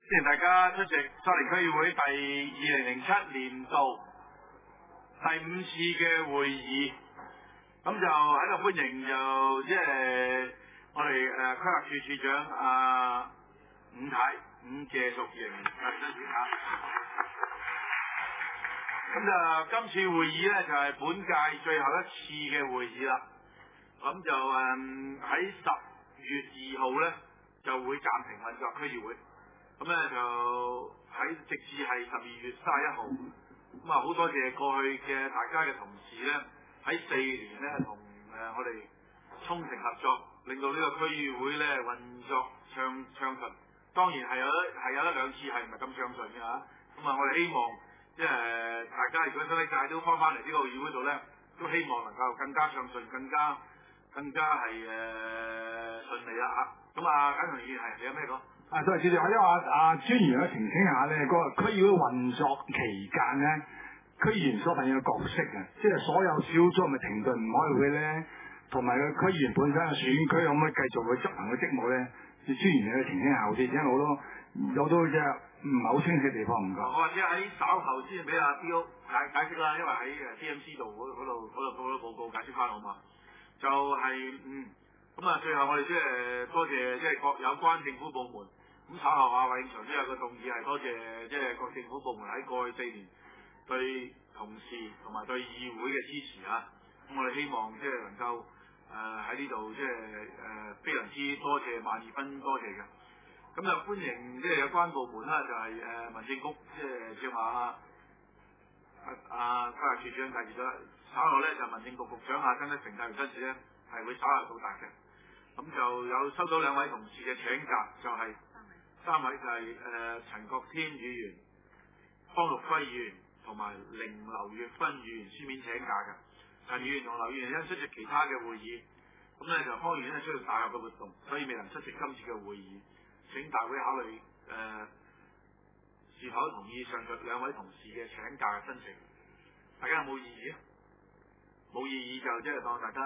歡迎大家出席沙田區議會第2007年度第5次嘅會議。咁就喺度歡迎我哋規劃處處長伍謝淑瑩出席嚇。咁就今次會議呢，就係本屆最後一次嘅會議啦。咁就喺10月2號呢，就會暫停運作區議會。咁咧就喺直至係12月31號，咁啊好多謝過去嘅大家嘅同事咧，喺4年咧同我哋衷誠合作，令到呢個區議會咧運作暢順。當然係有一兩次係唔係咁暢順嘅嚇，咁啊我哋希望大家如果新一屆都翻嚟呢個議會度咧，都希望能夠更加暢順，更加係順利啦嚇。咁啊，簡同議員係你有咩講？ 對，主席，我因為專員咧澄清下咧，個區議會運作期間咧，區議員所扮演嘅角色啊，即係所有小組咪停頓唔開會咧，同埋個區議員本身嘅選區可唔可以繼續去執行嘅職務咧？專員你去澄清下好啲，因為好多即係唔係好清晰嘅地方唔該。 我或者喺稍後先俾阿 D.O. 解釋啦，因為喺 T.M.C 度嗰度報告解釋翻好嘛，就係咁啊，最後我哋多謝各有關政府部門。咁稍後韋永祥都有個動議係多謝各政府部門喺過去4年對同事同埋對議會嘅支持啊。咁我哋希望能夠喺呢度非常之多謝萬二分多謝嘅。咁就歡迎有關部門啦，就係民政局正話規劃處長介紹咗，稍後咧就民政局局長曾德成介紹親自咧係會稍後到達嘅。咁就有收到2位同事嘅請假，就係3位就係陳國天議員、方陸輝議員同埋凌劉月芬議員書面請假嘅。陳議員同劉議員因出席其他嘅會議，咁咧就方議員咧出席大學嘅活動，所以未能出席今次嘅會議。請大會考慮是否同意上述2位同事嘅請假嘅申請。大家有冇異議啊？冇異議就當大家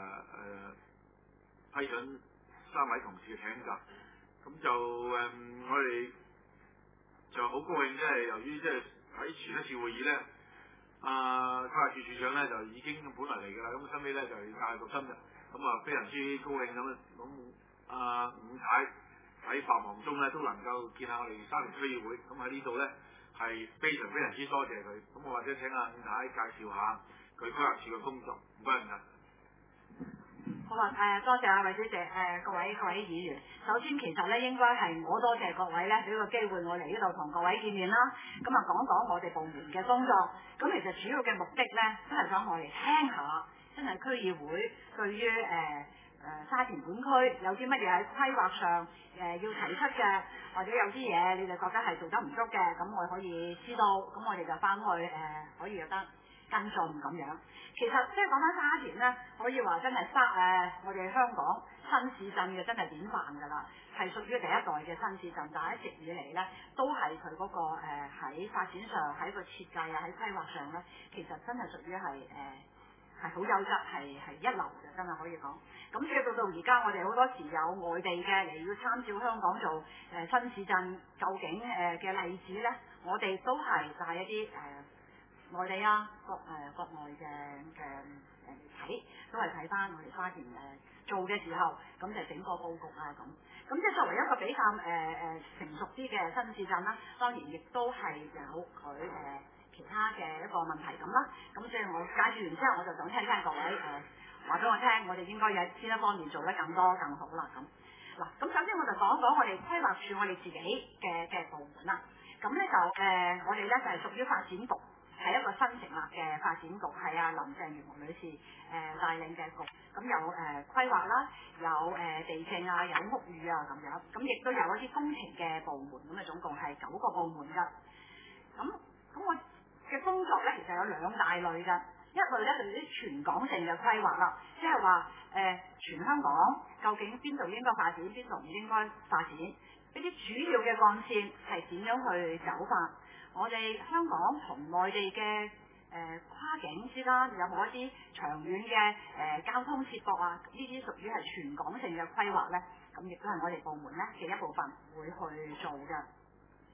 批准3位同事嘅請假。咁就我哋就好高興，由於喺前一次會議咧，規劃處處長咧就已經本來嚟㗎啦，咁後尾咧就嗌到今日，咁啊非常之高興咁伍太喺繁忙中咧都能夠見下我哋沙田區議會，咁喺呢度咧係非常之多謝佢。咁我或者請伍太介紹下佢規劃處嘅工作，唔該唔該。 好啊，多謝韋主席，各位議員。首先其實咧應該係我多謝各位咧俾個機會我嚟呢度同各位見面啦。咁啊講我哋部門嘅工作。咁其實主要嘅目的咧都係想我哋聽下，真係區議會對於沙田本區有啲乜嘢喺規劃上要提出嘅，或者有啲嘢你哋覺得係做得唔足嘅，咁我可以知道，咁我哋就翻去可以有得跟進咁樣。其實講翻沙田咧，可以話真係我哋香港新市鎮嘅真係典範㗎啦，係屬於第一代嘅新市鎮，但係一直以嚟咧都係佢嗰個喺發展上、喺個設計喺規劃上咧，其實真係屬於係好優質，係一流嘅，真係可以講。咁所以到而家，我哋好多時有外地嘅嚟要參照香港做新市鎮究竟嘅例子咧，我哋都係帶一啲內地國外嘅媒體都係睇翻我哋沙田做嘅時候，咁就整個佈局咁。咁作為一個比較成熟啲嘅新市鎮啦，當然亦都係有佢其他嘅一個問題咁啦。咁所以我介紹完之後，我就想聽各位話俾我聽，我哋應該有邊一方面做得更多更好啦咁。嗱，咁首先我就講講我哋規劃處我哋自己嘅部門啦。咁咧就我哋咧就係屬於發展局。係一個新成立嘅發展局，係林鄭月娥女士帶領嘅局，咁有規劃啦，有地政有屋宇咁樣，咁亦都有一啲工程嘅部門，咁總共係9個部門㗎。咁我嘅工作咧其實有2大類㗎，一類咧就係啲全港性嘅規劃啦，即係話全香港究竟邊度應該發展，邊度唔應該發展，呢啲主要嘅幹線係點樣去走法。我哋香港同內地嘅跨境之間有冇一啲長遠嘅交通接駁呢啲屬於係全港性嘅規劃咧，咁亦都係我哋部門咧嘅一部分會去做嘅。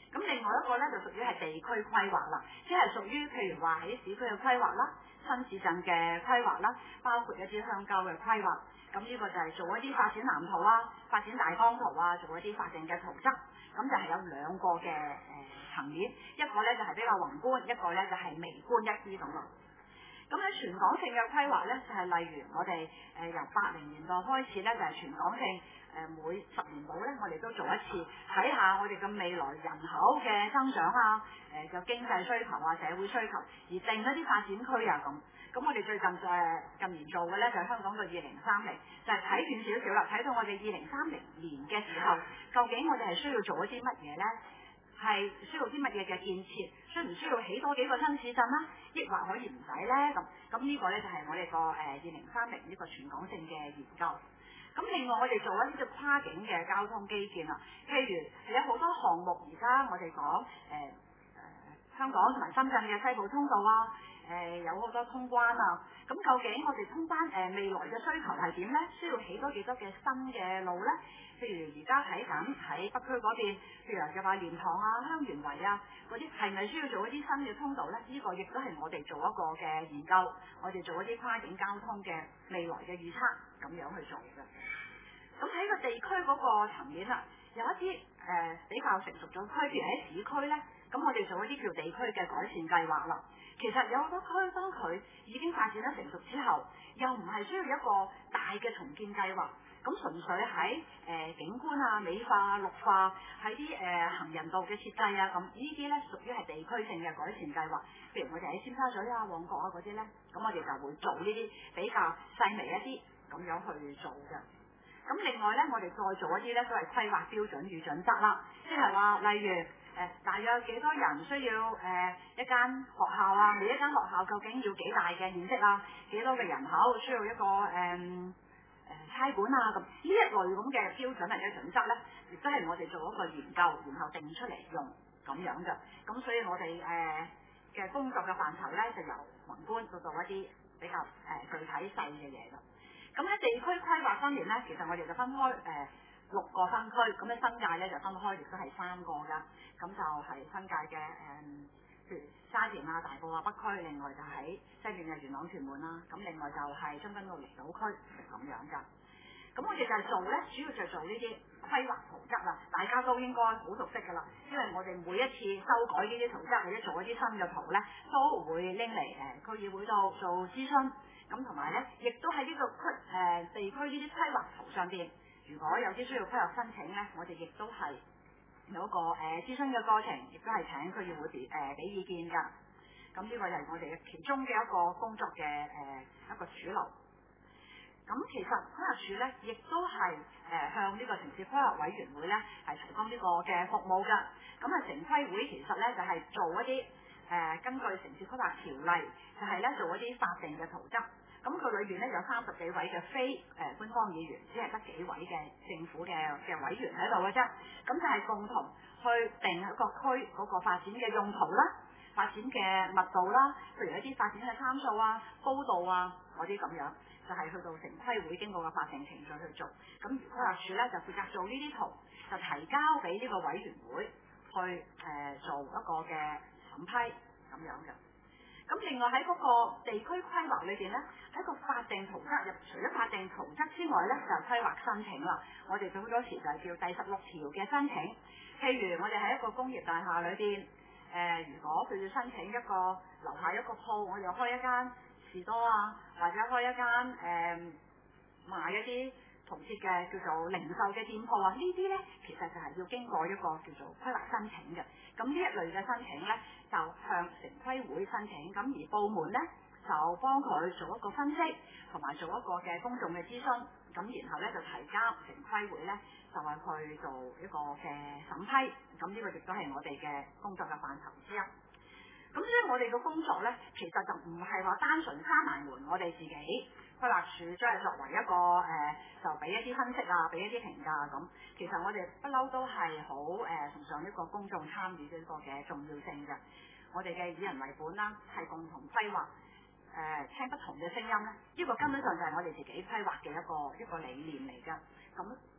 咁另外一個咧就屬於係地區規劃啦，即係屬於譬如話喺市區嘅規劃啦、新市鎮嘅規劃啦，包括一啲鄉郊嘅規劃。咁呢個就係做一啲發展藍圖啊、發展大綱圖啊，做一啲法定嘅圖則。咁就係有兩個嘅層面，一個咧就係比較宏觀，一個咧就係微觀一啲咁咯。咁喺全港性嘅規劃咧，就係例如我哋由80年代開始咧，就係全港性每10年度咧，我哋都做一次，睇下我哋嘅未來人口嘅增長啊，嘅經濟需求啊、社會需求，而定一啲發展區啊咁。咁我哋最近近年做嘅咧，就係香港嘅2030，就係睇遠少少啦，睇到我哋2030年嘅時候，究竟我哋係需要做一啲乜嘢咧？係需要啲乜嘢嘅建設？需唔需要起多幾個新市鎮啦？抑或可以唔使咧？咁呢個咧就係我哋個2030呢個全港性嘅研究。咁另外我哋做一啲嘅跨境嘅交通基建啦，譬如有好多項目而家我哋講香港同埋深圳嘅西部通道啊，有好多通關啊。咁究竟我哋通關未來嘅需求係點咧？需要起多幾多嘅新嘅路咧？譬如而家睇緊喺北區嗰邊，譬如嘅話蓮塘啊、香園圍啊嗰啲，係咪需要做一啲新嘅通道咧？呢個亦都係我哋做一個嘅研究，我哋做一啲跨境交通嘅未來嘅預測，咁樣去做嘅。咁喺個地區嗰個層面啦，有一啲比較成熟咗區，譬如喺市區咧，咁我哋做一啲叫地區嘅改善計劃啦。其實有好多區，當佢已經發展得成熟之後，又唔係需要一個大嘅重建計劃。咁純粹喺景觀啊、美化、綠化，喺啲行人道嘅設計啊，咁呢啲咧屬於係地區性嘅改善計劃。譬如我哋喺尖沙咀啊、旺角啊嗰啲咧，咁我哋就會做呢啲比較細微一啲咁樣去做嘅。咁另外咧，我哋再做一啲咧都係規劃標準與準則啦，即係話例如大約幾多人需要一間學校啊，每一間學校究竟要幾大嘅面積啊，幾多嘅人口需要一個差館啊，咁呢一類咁嘅標準或者準則咧，亦都係我哋做一個研究，然後定出嚟用咁樣嘅。咁所以我哋嘅工作嘅範疇咧，就由宏觀到一啲比較具體細嘅嘢啦。咁喺地區規劃方面咧，其實我哋就分開6個分區，咁喺新界咧就分開亦都係3個㗎。咁就係新界嘅譬如沙田啊、大埔啊、北區，另外就喺西邊嘅元朗屯門啦。咁另外就係將軍澳離島區咁樣㗎。咁我哋就係做咧，主要就做呢啲規劃圖則啦，大家都應該好熟悉㗎啦。因為我哋每一次修改呢啲圖則或者做一啲新嘅圖咧，都會拎嚟區議會度做諮詢。咁同埋咧，亦都喺呢個地區呢啲規劃圖上邊，如果有啲需要規劃申請咧，我哋亦都係有一個諮詢嘅過程，亦都係請區議會俾意見㗎。咁呢個就係我哋嘅其中嘅一個工作嘅一個主流。咁其實規劃署咧，亦都係向呢個城市規劃委員會咧係提供呢個嘅服務㗎。咁啊，城規會其實咧就係做一啲根據城市規劃條例，就係咧做一啲法定嘅圖則。咁佢裏邊咧有30幾位嘅非官方議員，只係得幾位嘅政府嘅委員喺度嘅啫。咁就係共同去定一個區嗰個發展嘅用途啦、發展嘅密度啦，譬如一啲發展嘅參數啊、高度啊嗰啲咁樣，就係去到城規會經過嘅法定程序去做。咁規劃署咧就負責做呢啲圖，就提交俾呢個委員會去做一個嘅審批咁樣嘅。咁另外喺嗰個地區規劃裏邊咧，喺個法定圖則入，除咗法定圖則之外咧，就係規劃申請啦。我哋好多時就係叫第16條嘅申請。譬如我哋喺一個工業大廈裏邊，如果佢要申請一個樓下一個鋪，我哋開一間士多啊，或者開一間賣一啲同設嘅叫做零售嘅店鋪啊，呢啲咧其實就係要經過一個叫做規劃申請嘅。咁呢一類嘅申請咧，就向城規會申請，咁而部門咧就幫佢做一個分析，同埋做一個嘅公眾嘅諮詢，咁然後咧就提交城規會咧，就係去做一個嘅審批。咁呢個亦都係我哋嘅工作嘅範疇之一。咁所以我哋嘅工作咧，其實就唔係話單純閂埋門，我哋自己規劃署即係作為一個就俾一啲分析啊，俾一啲評價咁。其實我哋不嬲都係好崇尚一個公眾參與呢個嘅重要性嘅。我哋嘅以人為本啦，係共同規劃聽不同嘅聲音咧，呢個根本上就係我哋自己規劃嘅一個理念嚟㗎。咁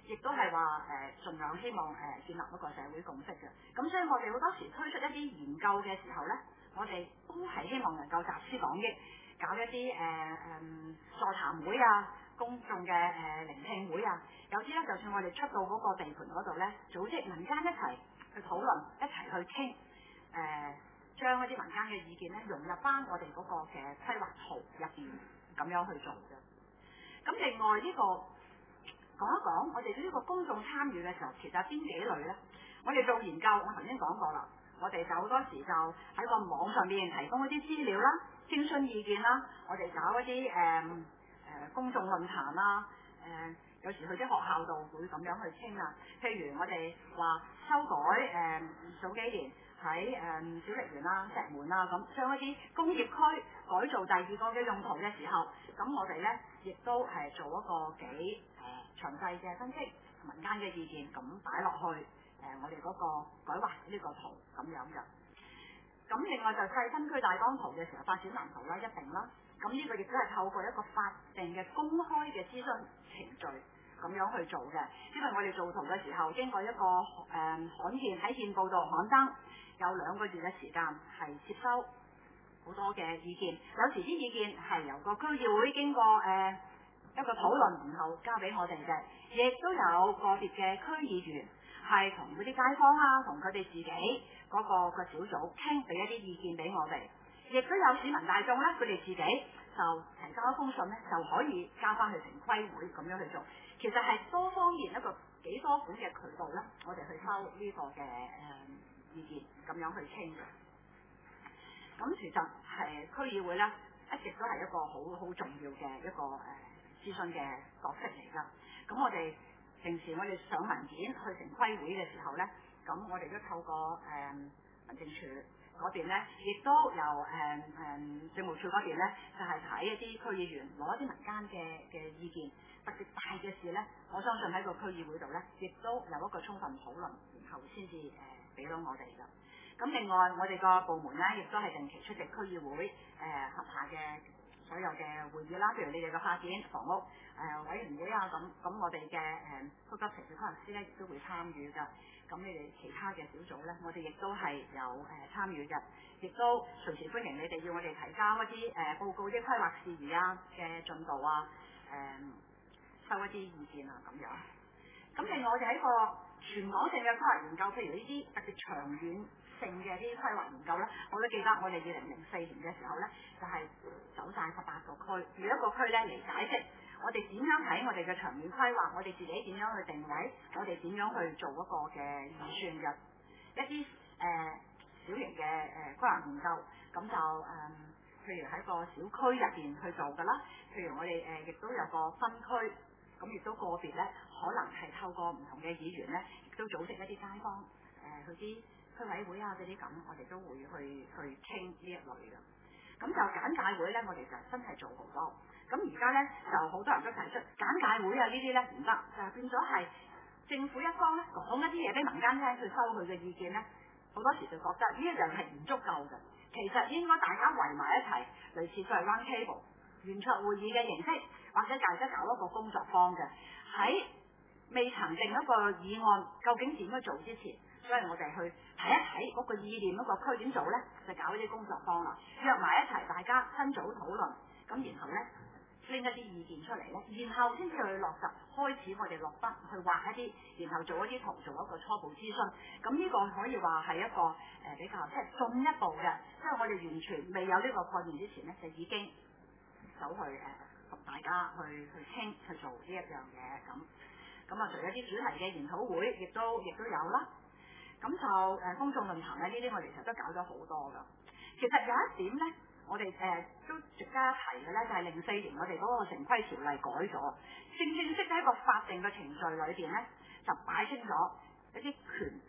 亦都係話盡量希望建立一個社會共識嘅。咁所以我哋好多時推出一啲研究嘅時候咧，我哋都係希望能夠集思廣益，搞一啲座談會啊、公眾嘅聆聽會啊。有啲咧，就算我哋出到嗰個地盤嗰度咧，組織民間一齊去討論，一齊去傾，將一啲民間嘅意見咧融入翻我哋嗰個嘅規劃圖入邊，咁樣去做嘅。咁另外呢個講一講，我哋呢個公眾參與嘅時候，其實有邊幾類咧？我哋做研究，我頭先講過啦，我哋就好多時就喺個網上面提供一啲資料啦、徵詢意見啦，我哋搞一啲公眾論壇啦，有時去啲學校度會咁樣去傾啊。譬如我哋話修改早幾年喺小瀝源啦、石門啦咁，將一啲工業區改造第二個嘅用途嘅時候，咁我哋咧亦都係做一個幾詳細嘅分析，民間嘅意見咁擺落去我哋嗰個改劃呢個圖咁樣嘅。咁另外就細分區大綱圖嘅時候，發展藍圖啦，一定啦。咁呢個亦都係透過一個法定嘅公開嘅諮詢程序咁樣去做嘅。因為我哋做圖嘅時候，經過一個刊憲喺憲報度刊登，有2個月嘅時間係接收好多嘅意見。有時啲意見係由個區議會經過一個討論，然後交俾我哋嘅，亦都有個別嘅區議員係同嗰啲街坊啊，同佢哋自己嗰個小組傾，俾一啲意見俾我哋。亦都有市民大眾咧，佢哋自己就提交一封信咧，就可以交翻去城規會咁樣去做。其實係多方面一個幾多款嘅渠道咧，我哋去收呢個嘅意見，咁樣去傾嘅。咁其實係區議會咧，一直都係一個好重要嘅一個諮詢嘅角色嚟㗎。咁我哋平時我哋上文件去城規會嘅時候咧，咁我哋都透過民政處嗰邊咧，亦都由政務處嗰邊咧，就係睇一啲區議員攞一啲民間嘅意見，特別大嘅事咧，我相信喺個區議會度咧，亦都有一個充分討論，然後先至俾到我哋㗎。咁另外我哋個部門咧，亦都係定期出席區議會轄下嘅所有嘅會議啦，譬如你哋嘅發展房屋委員會啊，咁我哋嘅高級城市規劃師咧，亦都會參與㗎。咁你哋其他嘅小組咧，我哋亦都係有參與嘅，亦都隨時歡迎你哋要我哋提交一啲報告、啲規劃事宜啊嘅進度啊，收一啲意見啊咁樣。咁另外我哋喺個全港性嘅規劃研究，譬如呢啲特別長遠性嘅啲規劃研究咧，我都記得我哋2004年嘅時候咧，就係走晒18個區，每一個區咧嚟解釋我哋點樣睇我哋嘅長遠規劃，我哋自己點樣去定位，我哋點樣去做一個嘅預算嘅一啲小型嘅規劃研究，咁就譬如喺個小區入邊去做㗎啦，譬如我哋亦都有個分區，咁亦都個別咧可能係透過唔同嘅議員咧，亦都組織一啲街坊去啲區委會啊嗰啲咁，我哋都會去傾呢一類嘅。咁就簡介會咧，我哋就真係做好多。咁而家咧就好多人都提出簡介會啊呢啲咧唔得，就變咗係政府一方咧講一啲嘢俾民間聽，去收佢嘅意見咧，好多時就覺得呢一樣係唔足夠嘅。其實應該大家圍埋一齊，類似所謂 round table 圓桌會議嘅形式，或者大家搞一個工作坊嘅，喺未曾定一個議案究竟點樣做之前，所以我哋去睇一睇嗰個意念，嗰個區點做咧，就搞一啲工作坊啦，約埋一齊，大家分組討論，咁然後咧拎一啲意見出嚟咧，然後先至去落實，開始我哋落筆去畫一啲，然後做一啲圖，做一個初步諮詢。咁呢個可以話係一個比較即係進一步嘅，即係我哋完全未有呢個概念之前咧，就已經走去同大家去傾去做呢一樣嘢咁。咁啊，除咗啲主題嘅研討會，亦都有啦。咁就公眾論壇咧，呢啲我哋其實都搞咗好多噶。其實有一點咧，我哋都值得一提嘅咧，就係04年我哋嗰個城規條例改咗，正式喺一個法定嘅程序裏邊咧，就擺清咗一啲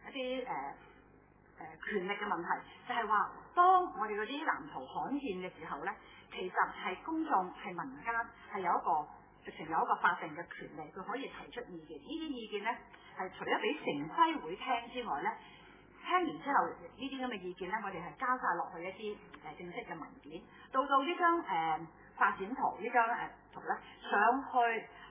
權力嘅問題，就係話當我哋嗰啲藍圖刊憲嘅時候咧，其實係公眾係民間係有一個直情有一個法定嘅權利，佢可以提出意見。呢啲意見咧係除咗俾城規會聽之外咧，聽完之後呢啲咁嘅意見咧，我哋係交晒落去一啲正式嘅文件，到呢張發展圖呢張圖咧上去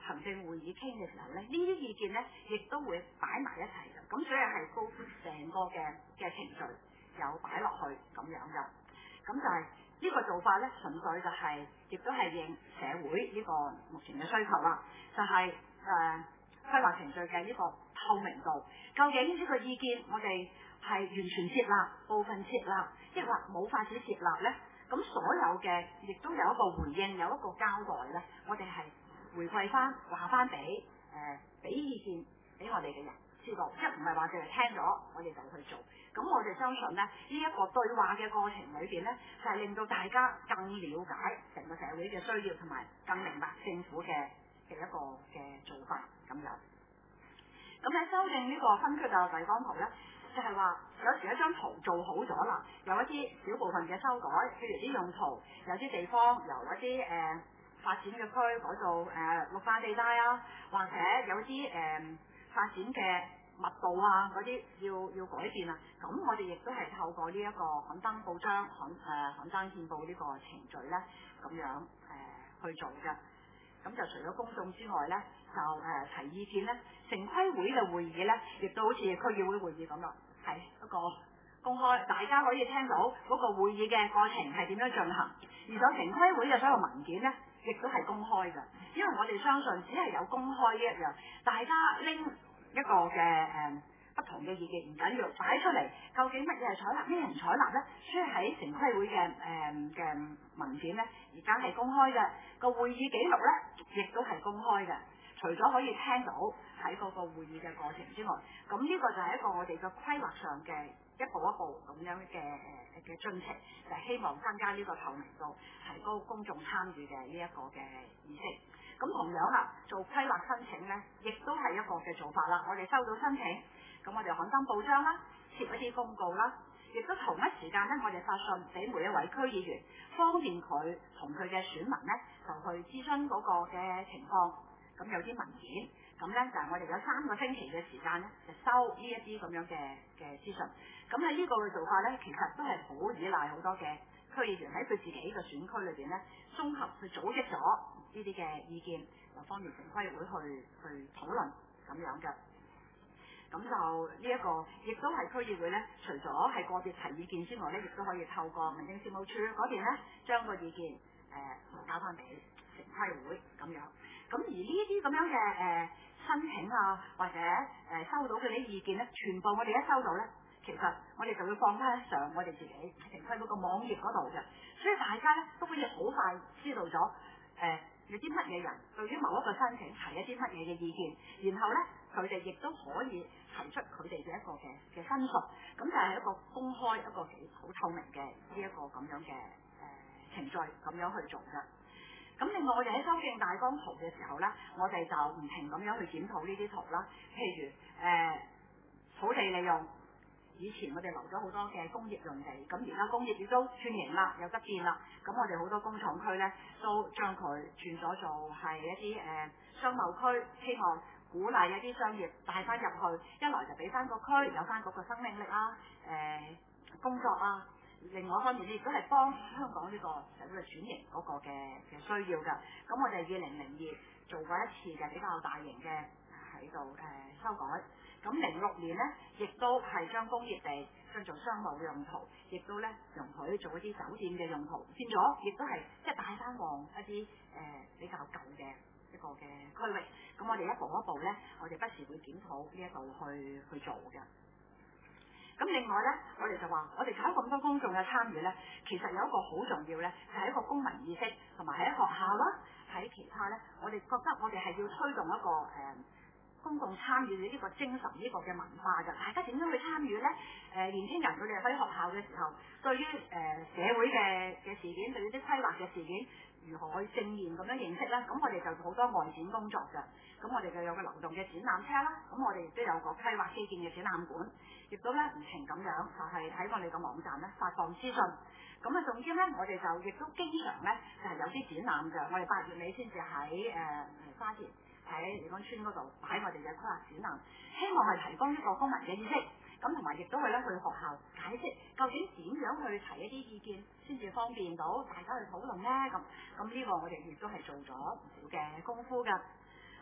行政會議傾嘅時候咧，呢啲意見咧亦都會擺埋一齊嘅，咁所以係高成個嘅程序有擺落去咁樣嘅，咁就係呢個做法咧，純粹就係亦都係應社會呢個目前嘅需求啦，就係規劃程序嘅呢個透明度，究竟呢個意見我哋係完全接納、部分接納，抑或冇法子接納咧？咁所有嘅亦都有一個回應，有一個交代咧，我哋係回饋翻話翻俾意見俾我哋嘅人知道，即係唔係話淨係聽咗我哋就去做。咁我哋相信咧，呢一個對話嘅過程裏邊咧，就係令到大家更了解成個社會嘅需要，同埋更明白政府嘅一個嘅做法咁樣。咁喺修訂呢個分區嘅地方圖咧，就係話有時一張圖做好咗啦，有一啲小部分嘅修改，譬如啲用途，有啲地方由一啲發展嘅區改做綠化地帶啊，或者有啲發展嘅密度啊嗰啲要改變啊，咁我哋亦都係透過呢一個刊登報章、刊登憲報呢個程序咧，咁樣去做嘅。咁就除咗公眾之外咧，就提意見咧，城規會嘅會議咧，亦都好似區議會會議咁咯，係一個公開，大家可以聽到嗰個會議嘅過程係點樣進行，而咗城規會嘅所有文件咧，亦都係公開嘅，因為我哋相信只係有公開呢一樣，大家拎一個嘅不同嘅意見唔緊要，擺出嚟，究竟乜嘢係採納，咩人採納咧？所以喺城規會嘅文件咧，而家係公開嘅，個會議記錄咧，亦都係公開嘅。除咗可以聽到喺嗰個會議嘅過程之外，咁呢個就係一個我哋嘅規劃上嘅一步一步咁樣嘅進程，就係希望增加呢個透明度，提高公眾參與嘅呢一個嘅意識。咁同樣啦，做規劃申請咧，亦都係一個嘅做法啦。我哋收到申請，咁我哋刊登報章啦，貼一啲公告啦，亦都同一時間咧，我哋發信俾每一位區議員，方便佢同佢嘅選民咧，就去諮詢嗰個嘅情況。咁有啲文件，咁咧就係我哋有3個星期嘅時間咧，就收呢一啲咁樣嘅資訊。咁喺呢個嘅做法咧，其實都係好依賴好多嘅區議員喺佢自己嘅選區裏邊咧，綜合去組織咗呢啲嘅意見，就方便城規會去討論咁樣嘅。咁就呢一個亦都係區議會咧，除咗係個別提意見之外咧，亦都可以透過民政事務處嗰邊咧，將個意見交翻俾城規會咁樣。咁而呢啲咁樣嘅申請啊，或者收到嘅啲意見咧，全部我哋一收到咧，其實我哋就會放翻上我哋自己城規會個網頁嗰度嘅，所以大家咧都可以好快知道咗有啲乜嘢人對於某一個申請提一啲乜嘢嘅意見，然後咧佢哋亦都可以提出佢哋嘅一個嘅申述，咁就係一個公開一個幾好透明嘅呢一個咁樣嘅程序咁樣去做嘅。咁另外我哋喺修訂大綱圖嘅時候咧，我哋就唔停咁樣去檢討呢啲圖啦。譬如土地利用，以前我哋留咗好多嘅工業用地，咁而家工業亦都轉型啦，有得變啦。咁我哋好多工廠區咧，都將佢轉咗做係一啲商貿區，希望鼓勵一啲商業帶翻入去，一來就俾翻個區有翻嗰個生命力啊，工作啊。另外一方面亦都係幫香港呢個社會嘅轉型嗰個嘅需要㗎。咁我哋2002做過一次嘅比較大型嘅喺度修改。咁06年咧，亦都係將工業地將做商務用途，亦都咧容許做一啲酒店嘅用途，變咗亦都係即係帶翻旺一啲比較舊嘅一個嘅區域。咁我哋一步一步咧，我哋不時會檢討呢一度去做嘅。咁另外咧，我哋就話，我哋搞咁多公眾嘅參與咧，其實有一個好重要咧，就係一個公民意識，同埋喺學校啦，喺其他咧，我哋覺得我哋係要推動一個公共參與嘅呢個精神，呢個嘅文化嘅，大家點樣去參與咧？年輕人佢哋喺學校嘅時候，對於社會嘅事件，對於啲規劃嘅事件，如何去正面咁樣認識咧？咁我哋就好多外展工作嘅，咁我哋就有個流動嘅展覽車啦，咁我哋亦都有個規劃基建嘅展覽館，亦都咧唔停咁樣就係喺我哋個網站咧發放資訊。咁啊，總之咧，我哋就亦都經常咧就係有啲展覽嘅，我哋8月尾先至喺花田喺離崗村嗰度擺我哋嘅規劃展覽，希望係提供一個公民嘅意識，咁同埋亦都會咧去學校解釋究竟點樣去提一啲意見，先至方便到大家去討論咧。咁呢個我哋亦都係做咗唔少嘅功夫㗎。咁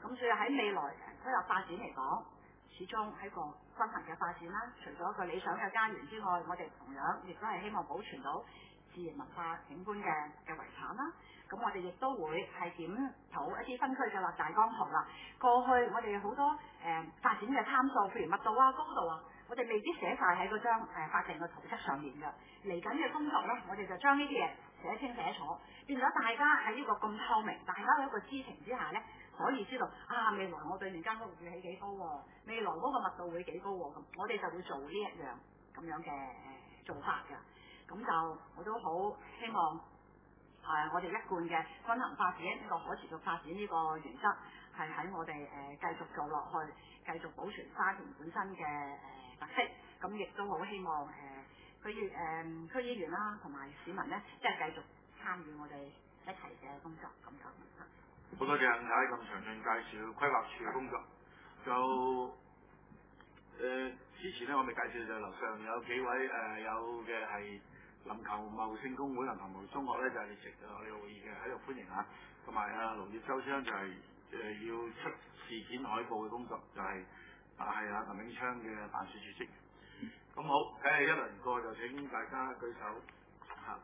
咁所以喺未來規劃發展嚟講，始終係一個均衡嘅發展啦。除咗一個理想嘅家園之外，我哋同樣亦都係希望保存到自然文化景觀嘅遺產啦。咁我哋亦都會係檢討一啲分區嘅立大綱圖啦。過去我哋好多發展嘅參數，譬如密度啊、高度啊，我哋未必寫晒喺嗰張法定嘅圖則上面嘅。嚟緊嘅工作咧，我哋就將呢啲嘢寫清寫楚，變咗大家喺呢個咁透明，大家喺一個知情之下咧，可以知道啊未來我對面間屋會起幾高喎，未來嗰個密度會幾高喎，咁我哋就會做呢一樣咁樣嘅做法㗎。咁就我都好希望我哋一貫嘅均衡發展呢個可持續發展呢個原則係喺我哋繼續做落去，繼續保存沙田本身嘅特色。咁亦都好希望區議員啦同埋市民咧，即係繼續參與我哋一齊嘅工作咁樣。 好多謝吳太咁詳盡介紹規劃處嘅工作。就之前咧我未介紹就樓上有幾位有嘅係林球茂聖公會林球茂中學咧就係列席我哋會議嘅，喺度歡迎下。同埋盧業周先生就係要出事件海報嘅工作，就係係鄧永昌嘅辦事處職員。咁好，一輪過就請大家舉手嚇。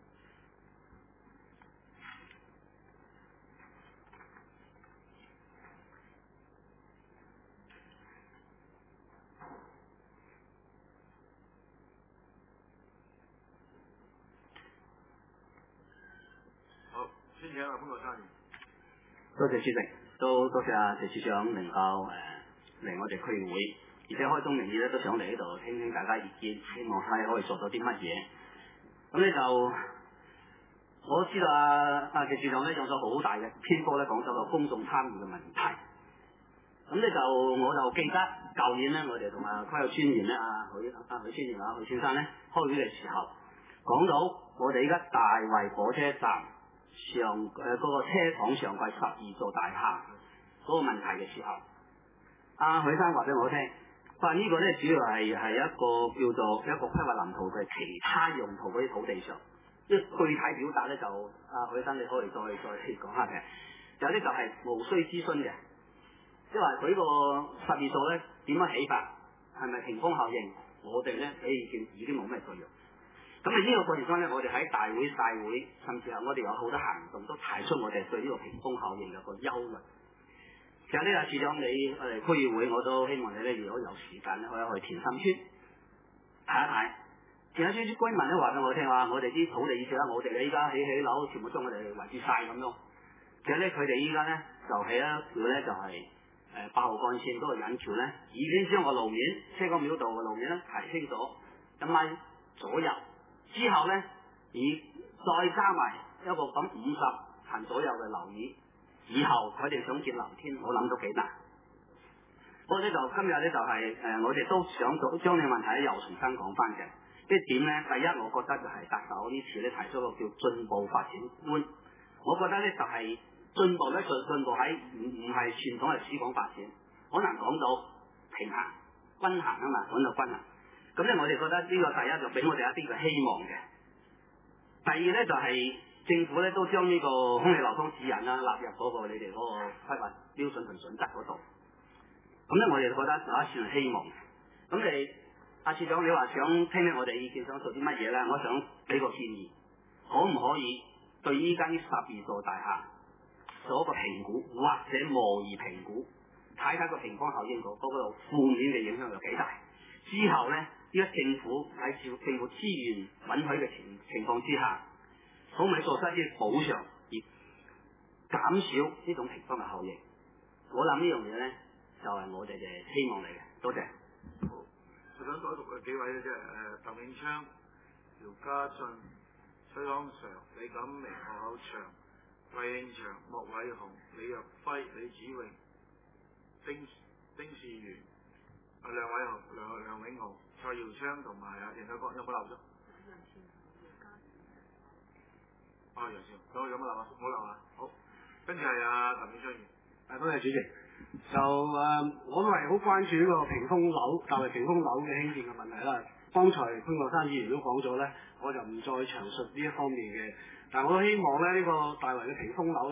好，先請潘國山。 多謝主席，都多謝謝處長能夠嚟我哋區議會，而且開宗明義咧都想嚟呢度聽聽大家意見，希望睇下可以做到啲乜嘢。咁咧就我知道謝處長咧用咗好大嘅篇幅咧講咗個公眾參與嘅問題。咁咧就我就記得舊年咧我哋同規劃專員咧許專員許先生咧開會嘅時候講到我哋而家大圍火車站上嗰個車廠上蓋12座大廈嗰個問題嘅時候，許生話俾我聽，佢話呢個咧主要係一個叫做一個規劃藍圖嘅其他用途嗰啲土地上，即係具體表達咧就許生你可以再講下嘅。有啲就係無需諮詢嘅，即係話佢個12座咧點樣起法，係咪屏風效應，我哋咧已經冇咩作用。咁喺呢個過程中咧，我哋喺大會、細會，甚至係我哋有好多行動，都提出我哋對呢個屏風效應嘅個憂慮。其實呢，處長你區議會，我都希望你咧，如果有時間咧，可以去田心村睇一睇。田心村啲居民咧話俾我聽話，我哋啲土地意思啦，我哋咧依家起樓全部將我哋圍住晒咁樣。其實咧，佢哋依家咧就起一條咧就係8號幹線嗰個引橋咧，已經將個路面車公廟道嘅路面咧提升咗1米左右。之後咧，再加埋一個咁50層左右嘅樓椅，以後佢哋想建樓天，我諗都幾難。不過咧就今日咧就係我哋都想將呢個問題又重新講翻嘅。呢點咧，第一我覺得就係特首呢次咧提出個叫進步發展觀，我覺得咧就係進步咧進步喺唔係傳統嘅市港發展，可能講到平衡均衡啊嘛，講到均衡。咁咧，我哋覺得呢個第一就俾我哋一啲嘅希望嘅。第二咧就係政府咧都將呢個空氣流通指引啦納入嗰個你哋嗰個規劃標準同準則嗰度。咁咧，我哋覺得有一算希望嘅。咁你處長，你話想聽聽我哋意見，想做啲乜嘢咧？我想俾個建議，可唔可以對依間12座大廈做一個評估，或者模擬評估，睇睇個屏風效應嗰個負面嘅影響有幾大？之後咧，依家政府喺政府資源允許嘅情況之下，可唔可以做出一啲補償，而減少呢種屏風嘅效應？我諗呢樣嘢咧，就係我哋嘅希望嚟嘅。多謝。 好，我想再讀嘅幾位咧，即係鄧永昌、姚家俊、崔康常、李錦明、何厚祥、魏慶祥、莫偉雄、李若輝、李子榮、丁士元。梁偉雄、梁永豪、蔡耀昌同埋田海國有冇漏咗？楊少，有冇漏啊？冇漏啊！好，跟住係鄧永昌。 多謝主席。就我都係好關注呢個屏風樓，但係屏風樓嘅興建嘅問題啦。剛才潘國山議員都講咗咧，我就唔再詳述呢一方面嘅。但係我都希望咧，呢個大圍嘅屏風樓咧，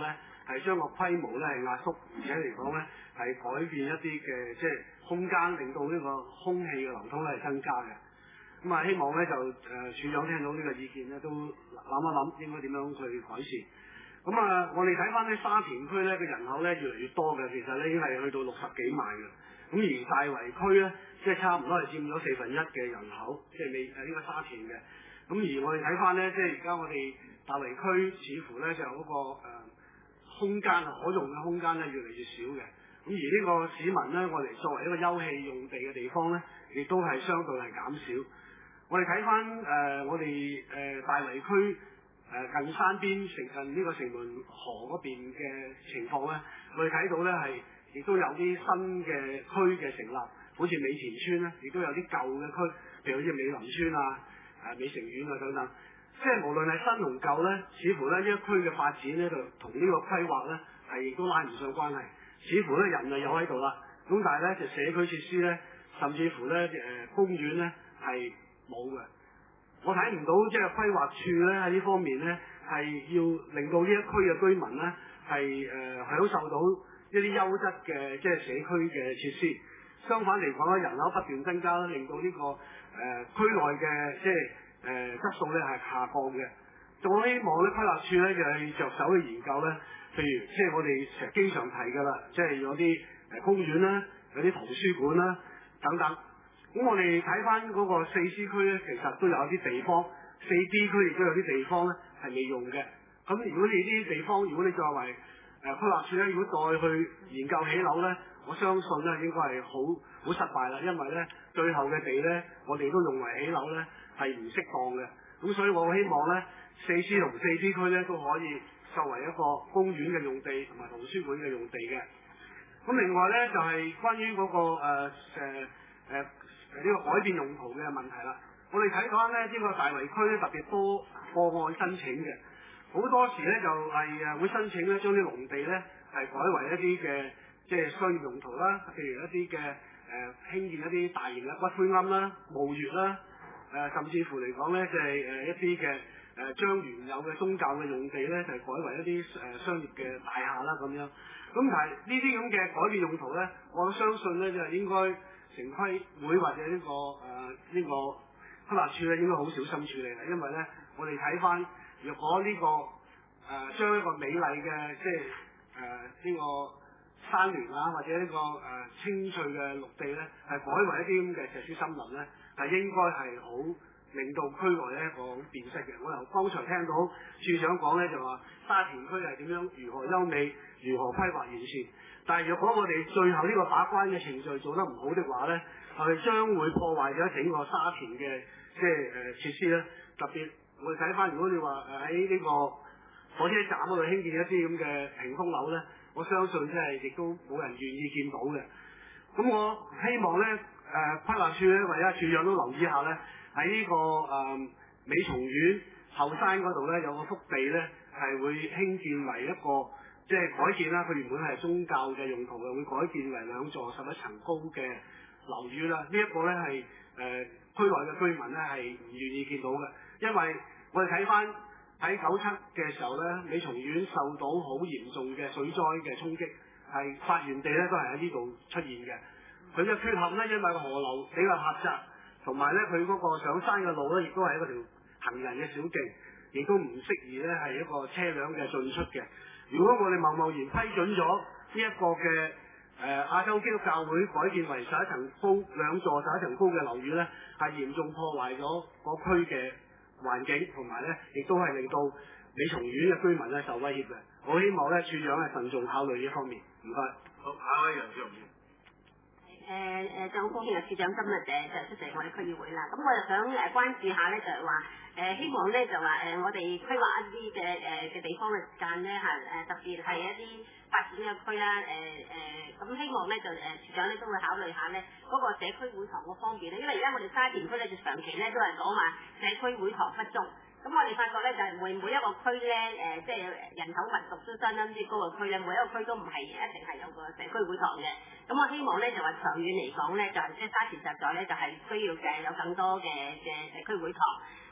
係將個規模咧係壓縮，而且嚟講咧係改變一啲嘅即係空間，令到呢個空氣嘅流通咧係增加嘅。咁啊，希望咧就處長聽到呢個意見咧，都諗一諗應該點樣去改善。咁啊，我哋睇翻啲沙田區咧嘅人口咧越嚟越多嘅，其實咧已經係去到60幾萬嘅。咁而大圍區咧，即係差唔多係佔咗1/4嘅人口，即係未呢個沙田嘅。咁而我哋睇翻咧，即係而家我哋大圍區似乎咧就嗰個空間啊，可用嘅空間咧越嚟越少嘅。咁而呢個市民咧，我哋作為一個休憩用地嘅地方咧，亦都係相對係減少。我哋睇翻我哋大圍區近山邊近呢個城門河嗰邊嘅情況咧，我哋睇到咧係亦都有啲新嘅區嘅成立，好似美田村咧，亦都有啲舊嘅區，譬如好似美林村啊、美城苑啊等等。即係無論係新同舊咧，似乎咧呢一區嘅發展咧就同呢個規劃咧係亦都拉唔上關係。似乎咧人就有喺度啦，咁但係咧就社區設施咧，甚至乎咧公園咧係冇嘅。我睇唔到即係規劃處咧喺呢方面咧係要令到呢一區嘅居民咧係享受到一啲優質嘅即係社區嘅設施。相反嚟講咧，人口不斷增加咧，令到呢個區內嘅即係質素咧係下降嘅。我希望咧規劃處咧就係着手去研究咧，譬如即係我哋成日經常提㗎啦，即係有啲公園啦，有啲圖書館啦等等。咁我哋睇翻嗰個4C區咧，其實都有啲地方，4D 區亦都有啲地方咧係未用嘅。咁如果你呢啲地方，如果你作為規劃處咧，如果再去研究起樓咧，我相信咧應該係好失敗啦，因為咧最後嘅地咧，我哋都用為起樓咧係唔適當嘅。咁所以我希望咧4C 同4D 區咧都可以作為一個公園嘅用地同埋圖書館嘅用地嘅。咁另外咧就係關於嗰個呢個改變用途嘅問題啦。我哋睇到咧呢個大圍區咧特別多個案申請嘅，好多時咧就係會申請咧將啲農地咧係改為一啲嘅即係商業用途啦，譬如一啲嘅興建一啲大型嘅骨灰龕啦、墓穴啦，甚至乎嚟講咧就係一啲嘅將原有嘅宗教嘅用地咧就係改為一啲商業嘅大廈啦咁樣。咁但係呢啲咁嘅改變用途咧，我相信咧就係應該城規會或者呢個規劃處咧應該好小心處理嘅，因為咧我哋睇翻，若果呢個將一個美麗嘅即係呢個山巒啊或者呢個青翠嘅綠地咧，係改為一啲咁嘅石屎森林咧，係應該係好令到區內咧一個好變色嘅。我由剛才聽到處長講咧就話沙田區係點樣如何優美，如何規劃完善。但係若果我哋最後呢個把關嘅程序做得唔好的話咧，係將會破壞咗整個沙田嘅即係設施咧。特別我哋睇翻，如果你話喺呢個火車站嗰度興建一啲咁嘅屏風樓咧，我相信即係亦都冇人願意見到嘅。咁我希望咧規劃處咧或者處長都留意下咧，喺呢個美松苑後山嗰度咧有個幅地咧係會興建為一個。即係改建啦，佢原本係宗教嘅用途嘅，會改建為2座11層高嘅樓宇啦。呢一個咧係區內嘅居民咧係唔願意見到嘅，因為我哋睇翻喺97嘅時候咧，美松苑受到好嚴重嘅水災嘅衝擊，係發源地咧都係喺呢度出現嘅。佢嘅缺陷咧，因為個河流比較狹窄，同埋咧佢嗰個上山嘅路咧，亦都係一個條行人嘅小徑，亦都唔適宜咧係一個車輛嘅進出嘅。如果我哋貿貿然批准咗呢一個嘅亞洲基督教會改建為11層高2座11層高嘅樓宇咧，係嚴重破壞咗個區嘅環境，同埋咧亦都係令到美松苑嘅居民咧受威脅嘅。我希望咧處長係慎重考慮呢方面。唔該。 好，下一位楊少榮。 就好高興啊！處長今日就出席我哋區議會啦。咁我就想關注下咧，就係話希望咧就話我哋規劃一啲嘅地方嘅時間咧特別係一啲發展嘅區啦。咁希望咧就處長咧都會考慮下咧嗰個社區會堂嗰方面咧，因為而家我哋沙田區咧就長期咧都係講話社區會堂不足。咁我哋發覺咧就係每一個區咧即係人口密度都相當之高嘅區咧，每一個區都唔係一定係有個社區會堂嘅。咁我希望咧就話長遠嚟講咧，就係即係沙田實在咧就係需要嘅有更多嘅社區會堂。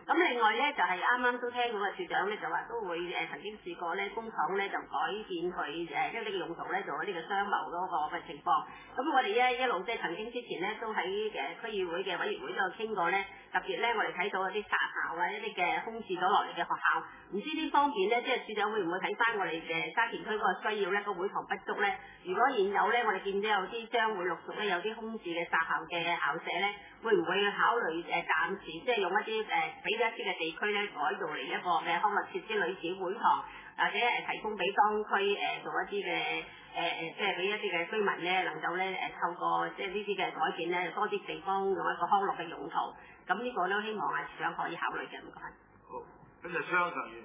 咁另外咧就係啱啱都聽到個處長咧就話都會曾經試過咧工廠咧就改變佢即係呢個用途咧做咗呢個商貿嗰個嘅情況。咁我哋一路即係曾經之前咧都喺區議會嘅委員會度傾過咧，特別咧我哋睇到一啲殺校啊，一啲嘅空置咗落嚟嘅學校，唔知呢方面咧即係處長會唔會睇翻我哋嘅沙田區嗰個需要咧，個會堂不足咧？如果現有咧我哋見到有啲將會陸續咧有啲空置嘅殺校嘅校舍咧，會唔會考慮暫時即係用一啲俾一啲嘅地區咧改造嚟一個嘅康樂設施類似會堂，或者提供俾當區做一啲嘅即係俾一啲嘅居民咧能夠咧透過即係呢啲嘅改變咧多啲地方用一個康樂嘅用途。咁呢個都希望處長可以考慮嘅，唔該。 好，跟住張實源。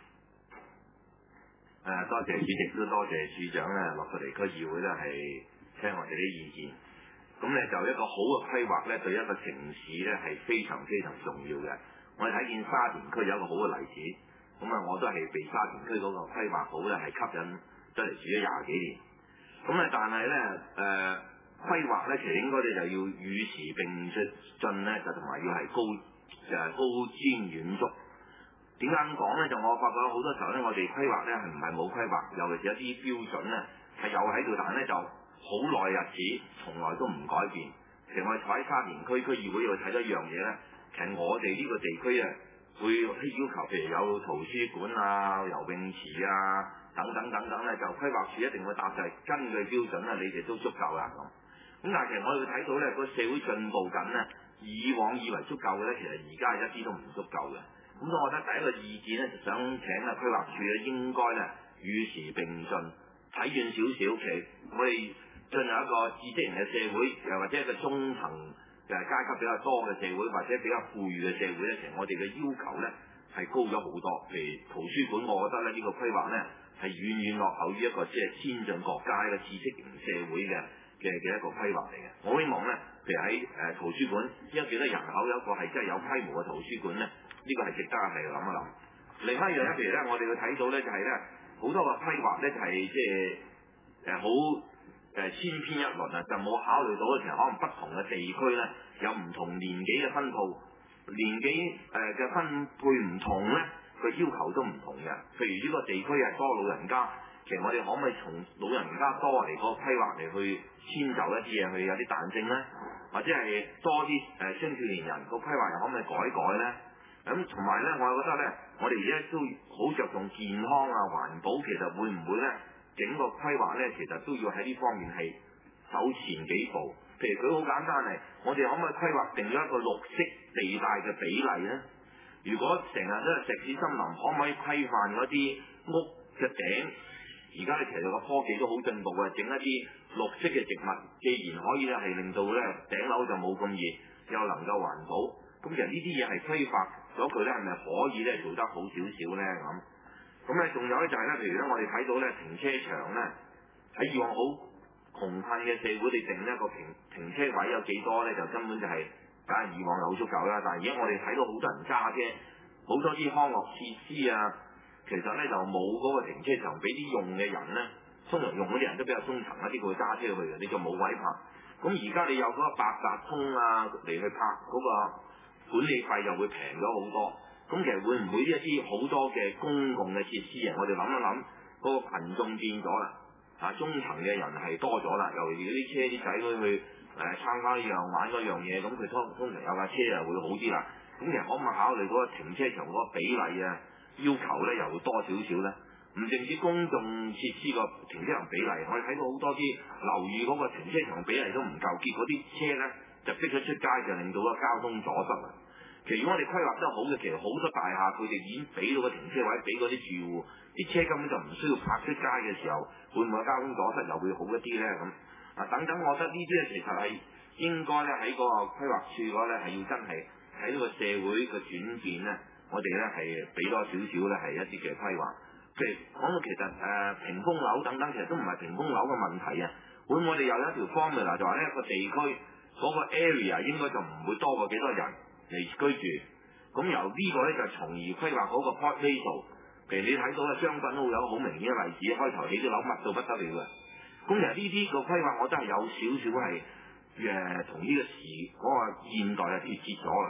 多謝主席，都多謝處長咧落到嚟區議會咧係聽我哋啲意見。咁咧就一個好嘅規劃咧，對一個城市咧係非常非常重要嘅。我哋睇見沙田區有一個好嘅例子，咁我都係被沙田區嗰個規劃好咧係吸引得嚟住咗20幾年。咁但係咧規劃咧其實應該咧就要與時並進咧，就同埋要係高瞻遠矚。點解咁講咧？就我發覺好多時候咧，我哋規劃咧係唔係冇規劃，尤其是一啲標準咧係有喺度，但係咧就好耐日子，從來都唔改變。其實我哋坐喺沙田區區議會去睇到一樣嘢咧，其實我哋呢個地區啊會要求，譬如有圖書館啊、游泳池啊等等咧，就規劃處一定會答就係根據標準咧，你哋都足夠啦咁。咁但係其實我哋會睇到咧，個社會進步緊咧，以往以為足夠嘅咧，其實而家一啲都唔足夠嘅。咁所以我覺得第一個意見咧，就想請規劃處咧應該咧與時並進，睇遠少少。其實我哋進入一個知識型嘅社會，又或者一個中層階級比較多嘅社會，或者比較富裕嘅社會咧，其實我哋嘅要求咧係高咗好多。譬如圖書館，我覺得咧呢個規劃咧係遠遠落後於一個即係先進國家一個知識型社會嘅一個規劃嚟嘅。我希望咧，譬如喺圖書館，因為幾多人口有一個係真係有規模嘅圖書館咧。呢個係值得係諗一諗。另一樣咧，譬如咧，我哋會睇到咧，就係咧好多個規劃咧，就係即係好千篇一律啊，就冇考慮到其實可能不同嘅地區咧有唔同年紀嘅分佈，年紀嘅分配唔同咧，佢要求都唔同嘅。譬如呢個地區係多老人家，其實我哋可唔可以從老人家多嚟個規劃嚟去遷就一啲嘢，去有啲彈性咧？或者係多啲青少年人個規劃又可唔可以改改咧？咁同埋咧，我係覺得咧，我哋而家都好着重健康啊、環保，其實會唔會咧整個規劃咧，其實都要喺呢方面係走前幾步。譬如佢好簡單嚟，我哋可唔可以規劃定咗一個綠色地帶嘅比例咧？如果成日都係石屎森林，可唔可以規範嗰啲屋嘅頂？而家咧其實個科技都好進步嘅，整一啲綠色嘅植物，既然可以咧係令到咧頂樓就冇咁熱，又能夠環保，咁其實呢啲嘢係規劃咗佢咧，係咪可以咧做得好少少咧咁？咁咧仲有咧就係咧，譬如咧我哋睇到咧停車場咧喺以往好窮困嘅社會，你定一個停車位有幾多咧，就根本就係梗係以往有好足夠啦。但係而家我哋睇到好多人揸車，好多啲康樂設施啊，其實咧就冇嗰個停車場俾啲用嘅人咧，通常用嗰啲人都比較中層一啲，佢會揸車去嘅，你就冇位泊。咁而家你有嗰個八達通啊嚟去泊嗰個管理費又會平咗好多。咁其實會唔會一啲好多嘅公共嘅設施啊？我哋諗一諗，嗰個羣眾變咗啦，中層嘅人係多咗啦，尤其嗰啲車啲仔女去參加呢樣玩嗰樣嘢，咁佢通常有架車啊會好啲啦。咁其實可唔可以考慮嗰個停車場嗰個比例啊？要求咧又會多少少咧？唔淨止公眾設施個停車場比例，我哋睇到好多啲樓宇嗰個停車場比例都唔夠，結果啲車咧就逼咗出街，就令到個交通阻塞啦。其實如果我哋規劃得好嘅，其實好多大廈佢哋已經俾到個停車位俾嗰啲住戶，啲車根本就唔需要泊出街嘅時候，會唔會交通阻塞又會好一啲咧？咁等等，我覺得呢啲咧其實係應該咧喺個規劃處嗰咧係要真係喺呢個社會嘅轉變咧，我哋咧係俾多少少咧係一啲嘅規劃。譬如講到其實屏風樓等等，其實都唔係屏風樓嘅問題啊。會唔會我哋有一條 formula 就話呢一個地區嗰個 area 應該就唔會多過幾多人嚟居住，咁由呢個咧就從而規劃嗰個 plot ratio。譬如你睇到嘅將軍澳有好明顯嘅例子，開頭起啲樓密到不得了嘅。咁其實呢啲個規劃我真係有少少係同呢個時嗰個現代係脫節咗啦。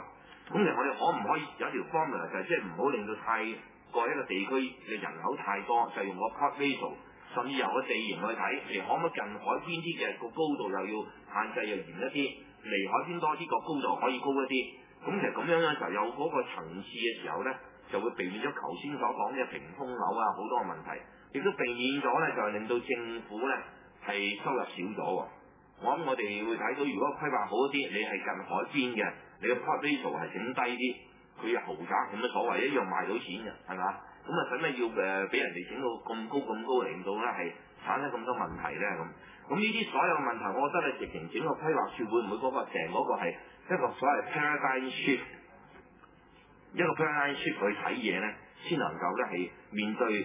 咁其實我哋可唔可以有一條 formula 就係即係唔好令到太過一個地區嘅人口太多，就用個 plot ratio， 甚至由個地形去睇，譬如可唔可以近海邊啲嘅個高度又要限制又嚴一啲，離海邊多啲個高度可以高一啲。咁其實咁樣嘅時候有嗰個層次嘅時候咧，就會避免咗頭先所講嘅屏風樓啊好多嘅問題，亦都避免咗咧就係令到政府咧係收入少咗喎。我諗我哋會睇到，如果規劃好一啲，你係近海邊嘅，你個 plot ratio 係整低啲，佢係豪宅咁嘅所謂，一樣賣到錢嘅，係嘛？咁啊使咩要俾人哋整到咁高嚟到咧係產生咁多問題咧咁？咁呢啲所有嘅問題，我覺得你直情整個規劃處會唔會嗰個成嗰個係一個所謂 paradigm shift， 一個 paradigm shift 去睇嘢咧，先能夠咧係面對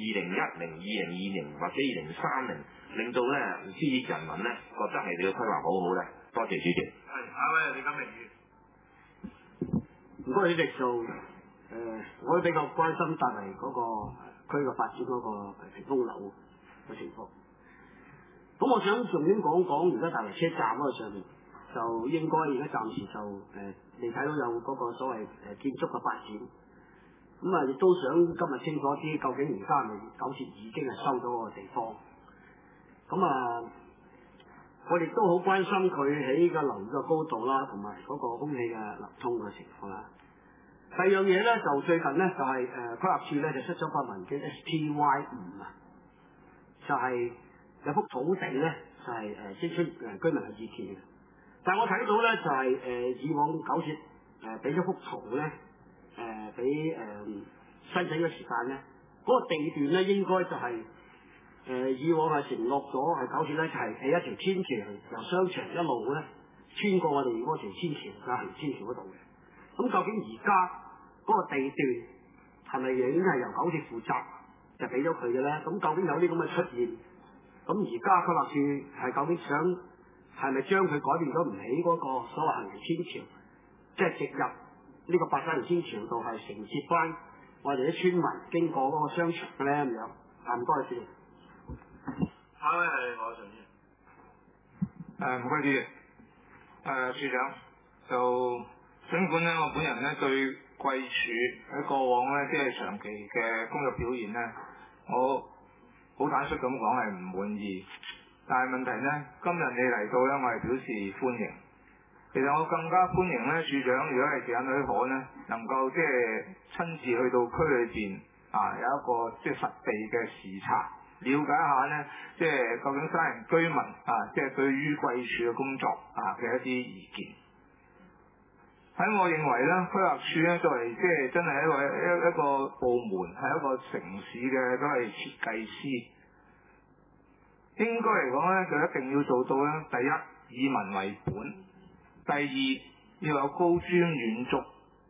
2010、2020或者2030，令到咧啲人民咧覺得係你嘅規劃好好咧。多謝主席。 係，下一位李金明議員。 唔該，主席就我都比較關心大圍嗰個區嘅發展嗰個屏風樓嘅情況。咁我想重點講講而家大圍車站嗰個上面，就應該而家暫時就未睇到有嗰個所謂建築嘅發展。咁啊，亦都想今日清楚啲，究竟而家係咪九鐵已經係收咗嗰個地方？咁啊，我哋都好關心佢喺個樓宇嘅高度啦，同埋嗰個空氣嘅流通嘅情況啦。第二樣嘢咧，就最近咧就係規劃處咧就出咗個文件 SPY5啊，就係有幅土地咧就係徵詢居民嘅意見嘅。但係我睇到咧就係以往九鐵俾咗幅圖咧俾申請嘅時間咧，嗰個地段咧應該就係以往係承諾咗係九鐵咧就係起一條天橋由商場一路咧穿過我哋嗰條天橋嘅行天橋嗰度嘅。咁究竟而家嗰個地段係咪已經係由九鐵負責就俾咗佢嘅咧？咁究竟有啲咁嘅出現，咁而家規劃處係究竟想係咪將佢改變咗唔起嗰個所謂行人天橋，即係直入呢個白沙田天橋度係承接翻我哋啲村民經過嗰個商場嘅咧咁樣？唔該先。 下一位係羅順先。 唔該主席。處長就儘管咧，我本人咧對貴處喺過往咧即係長期嘅工作表現咧，我好坦率咁講係唔滿意。但係問題咧，今日你嚟到咧，我係表示歡迎。其實我更加歡迎咧，處長如果係時間許可咧，能夠即係親自去到區裏邊有一個即係實地嘅視察，了解一下咧，即係究竟沙田居民即係對於貴處嘅工作嘅一啲意見。喺我認為咧，規劃處咧作為即係真係一個部門，係一個城市嘅都係設計師，應該嚟講咧就一定要做到咧，第一以民為本，第二要有高瞻遠矚。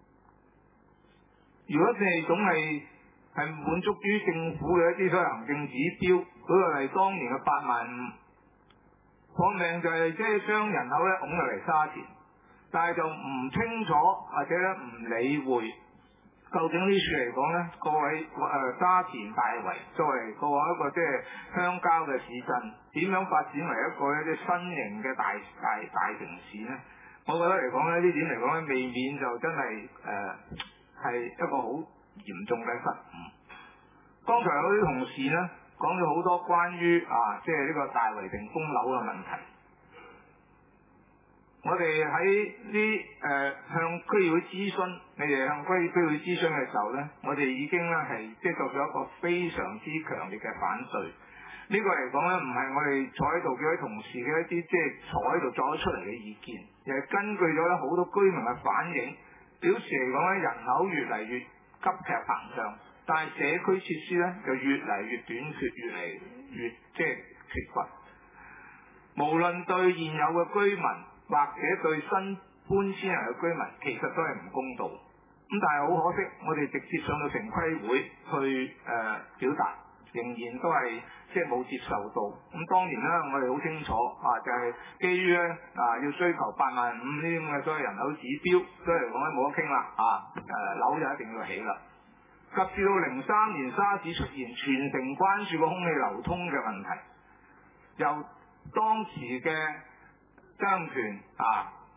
如果你係總係滿足於政府嘅一啲所謂行政指標，舉個例，當年嘅85000，講命就係即係將人口咧拱入嚟沙田。但係就唔清楚或者咧唔理會，究竟呢處嚟講咧，各位沙田大圍作為過往一個即係鄉郊嘅市鎮，點樣發展為一個即係新型嘅大城市咧？我覺得嚟講咧，呢點嚟講咧，未免就真係係一個好嚴重嘅失誤。剛才有啲同事咧講咗好多關於即係呢個大圍屏風樓嘅問題。我哋喺向區議會諮詢，你哋向區議會諮詢嘅時候咧，我哋已經咧係即係作咗一個非常之強烈嘅反對。呢個嚟講咧，唔係我哋坐喺度幾位同事嘅一啲即係坐喺度作咗出嚟嘅意見，而係根據咗咧好多居民嘅反映，表示嚟講咧人口越嚟越急劇膨脹，但係社區設施咧就越嚟越短缺，越嚟越即係缺乏。無論對現有嘅居民，或者對新搬遷嚟嘅居民，其實都係唔公道。咁但係好可惜，我哋直接上到城規會去表達，仍然都係即係冇接受到。咁當然啦，我哋好清楚就係基於咧要追求85000呢啲咁嘅所謂人口指標，所以嚟講咧冇得傾啦。樓就一定要起啦。及至到03年沙士出現，全城關注個空氣流通嘅問題，由當時嘅曾蔭權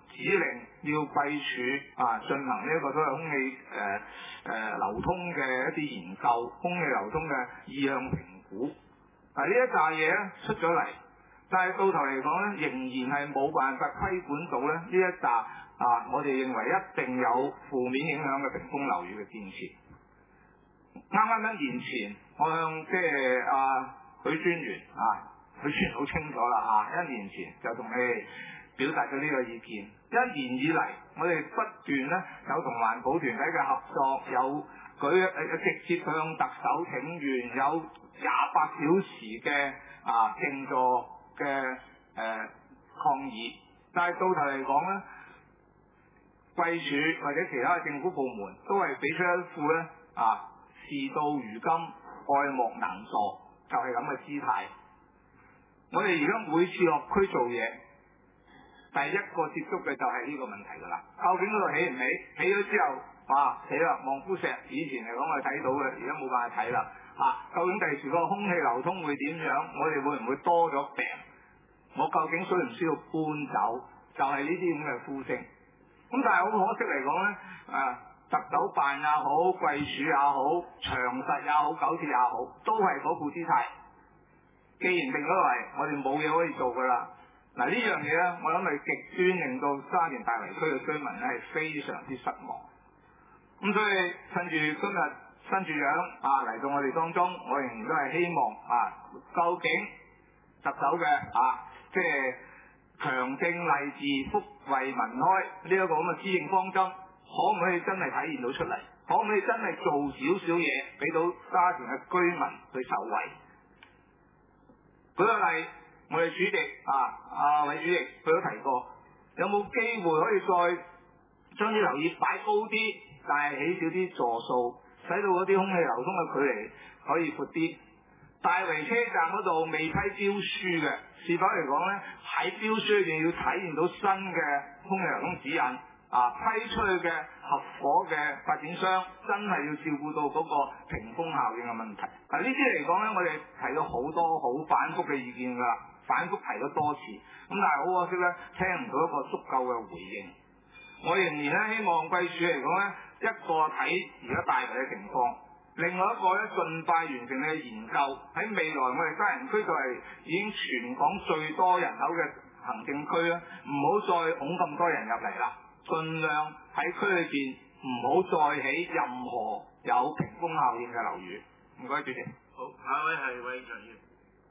指令要貴署進行呢一個所謂空氣流通嘅一啲研究，空氣流通嘅意向評估。呢一紮嘢咧出咗嚟，但係到頭嚟講咧，仍然係冇辦法規管到咧呢一紮我哋認為一定有負面影響嘅屏風樓宇嘅建設。啱一年前，我向許專員許專員好清楚啦1年前就同你哋表達咗呢個意見。1年以嚟，我哋不斷咧有同環保團體嘅合作，有直接向特首請願，有28小時嘅靜坐嘅抗議。但係到頭嚟講咧，貴署或者其他嘅政府部門都係俾出一副咧事到如今愛莫能助，就係咁嘅姿態。我哋而家每次落區做嘢，第一個接觸嘅就係呢個問題㗎啦。究竟嗰度起唔起？起咗之後，死啦！望夫石以前嚟講我哋睇到嘅，而家冇辦法睇啦。究竟第時個空氣流通會點樣？我哋會唔會多咗病？我究竟需唔需要搬走？就係呢啲咁嘅呼聲。咁但係好可惜嚟講咧，特首辦也好，貴署也好，長實也好，九鐵也好，都係嗰副姿態。既然定咗嚟，我哋冇嘢可以做㗎啦。呢樣嘢咧，我諗係極端令到沙田大圍區嘅居民咧係非常之失望。咁所以趁住今日新處長嚟到我哋當中，我仍然都係希望究竟特首嘅即係強政勵治、福惠民開呢一個咁嘅施政方針，可唔可以真係體現到出嚟？可唔可以真係做少少嘢，俾到沙田嘅居民去受惠？舉個例，我哋主席韋主席佢都提過，有冇機會可以再將啲樓宇擺高啲，但係起少啲座數，使到嗰啲空氣流通嘅距離可以闊啲。大圍車站嗰度未批標書嘅，是否嚟講咧喺標書裏邊要體現到新嘅空氣流通指引？批出去嘅合伙嘅發展商真係要照顧到嗰個屏風效應嘅問題。呢啲嚟講咧，我哋提到好多好反覆嘅意見㗎，反覆提咗多次。咁但係好可惜咧，聽唔到一個足夠嘅回應。我仍然咧希望貴署嚟講咧，一個睇而家大圍嘅情況，另外一個咧盡快完成你嘅研究。喺未來我哋沙田區就係已經全港最多人口嘅行政區啦，唔好再拱咁多人入嚟啦。盡量喺區裏邊唔好再起任何有屏風效應嘅樓宇。唔該，主席。 好，下一位係韋長業。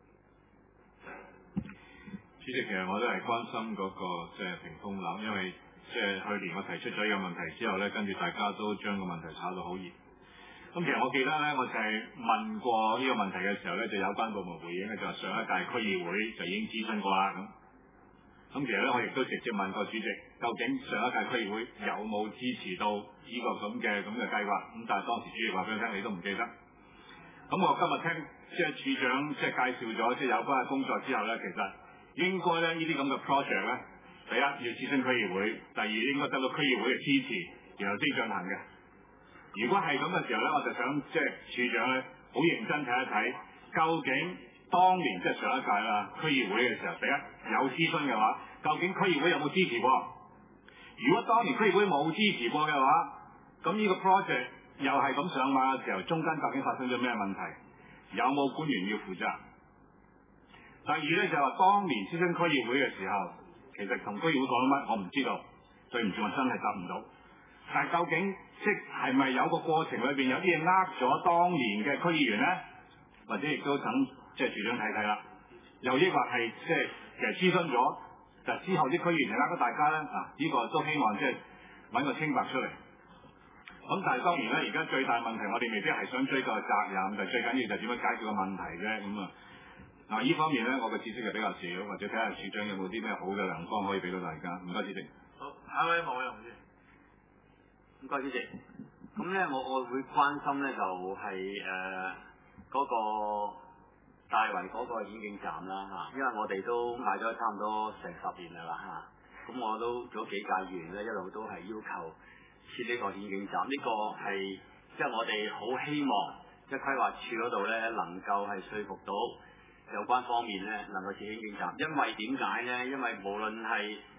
主席，其實我都係關心嗰個即係屏風樓，因為即係去年我提出咗呢個問題之後咧，跟住大家都將個問題炒到好熱。咁其實我記得咧，我就係問過呢個問題嘅時候咧，就有關部門回應咧，就係上一屆區議會就已經諮詢過啦咁。咁其實咧，我亦都直接問過主席，究竟上一屆區議會有冇支持到呢個咁嘅計劃？咁但係當時主席話俾我聽，你都唔記得。咁我今日聽即係處長即係介紹咗即係有關嘅工作之後咧，其實應該咧呢啲咁嘅 project 咧，第一要諮詢區議會，第二應該得到區議會嘅支持，然後先進行嘅。如果係咁嘅時候咧，我就想即係處長咧好認真睇一睇，究竟當年即係上一屆啦區議會嘅時候，第一有諮詢嘅話，究竟區議會有冇支持過？如果當年區議會冇支持過嘅話，咁呢個 project 又係咁上馬嘅時候，中間究竟發生咗咩問題？有冇官員要負責？第二咧就係話，當年諮詢區議會嘅時候，其實同區議會講乜我唔知道，對唔住我真係答唔到。但係究竟即係咪有個過程裏邊有啲嘢呃咗當年嘅區議員咧？或者亦都等即係處長睇睇啦。又抑或係即係其實諮詢咗，就之後啲區議員係呃咗大家咧？呢個都希望即係揾個清白出嚟。咁但係當然咧，而家最大問題我哋未必係想追究責任，就最緊要就點樣解決個問題啫。咁呢方面咧，我嘅知識係比較少，或者睇下處長有冇啲咩好嘅良方可以俾到大家。唔該，主席。 好，下一位黃偉雄先。 唔該，主席。咁咧，我會關心咧就係嗰個大圍嗰個顯徑站啦因為我哋都嗌咗差唔多成10年啦咁我都做咗幾屆議員咧，一路都係要求設呢個顯徑站。呢個係即係我哋好希望即係規劃處嗰度咧能夠係說服到有關方面咧能夠設顯徑站。因為點解咧？因為無論係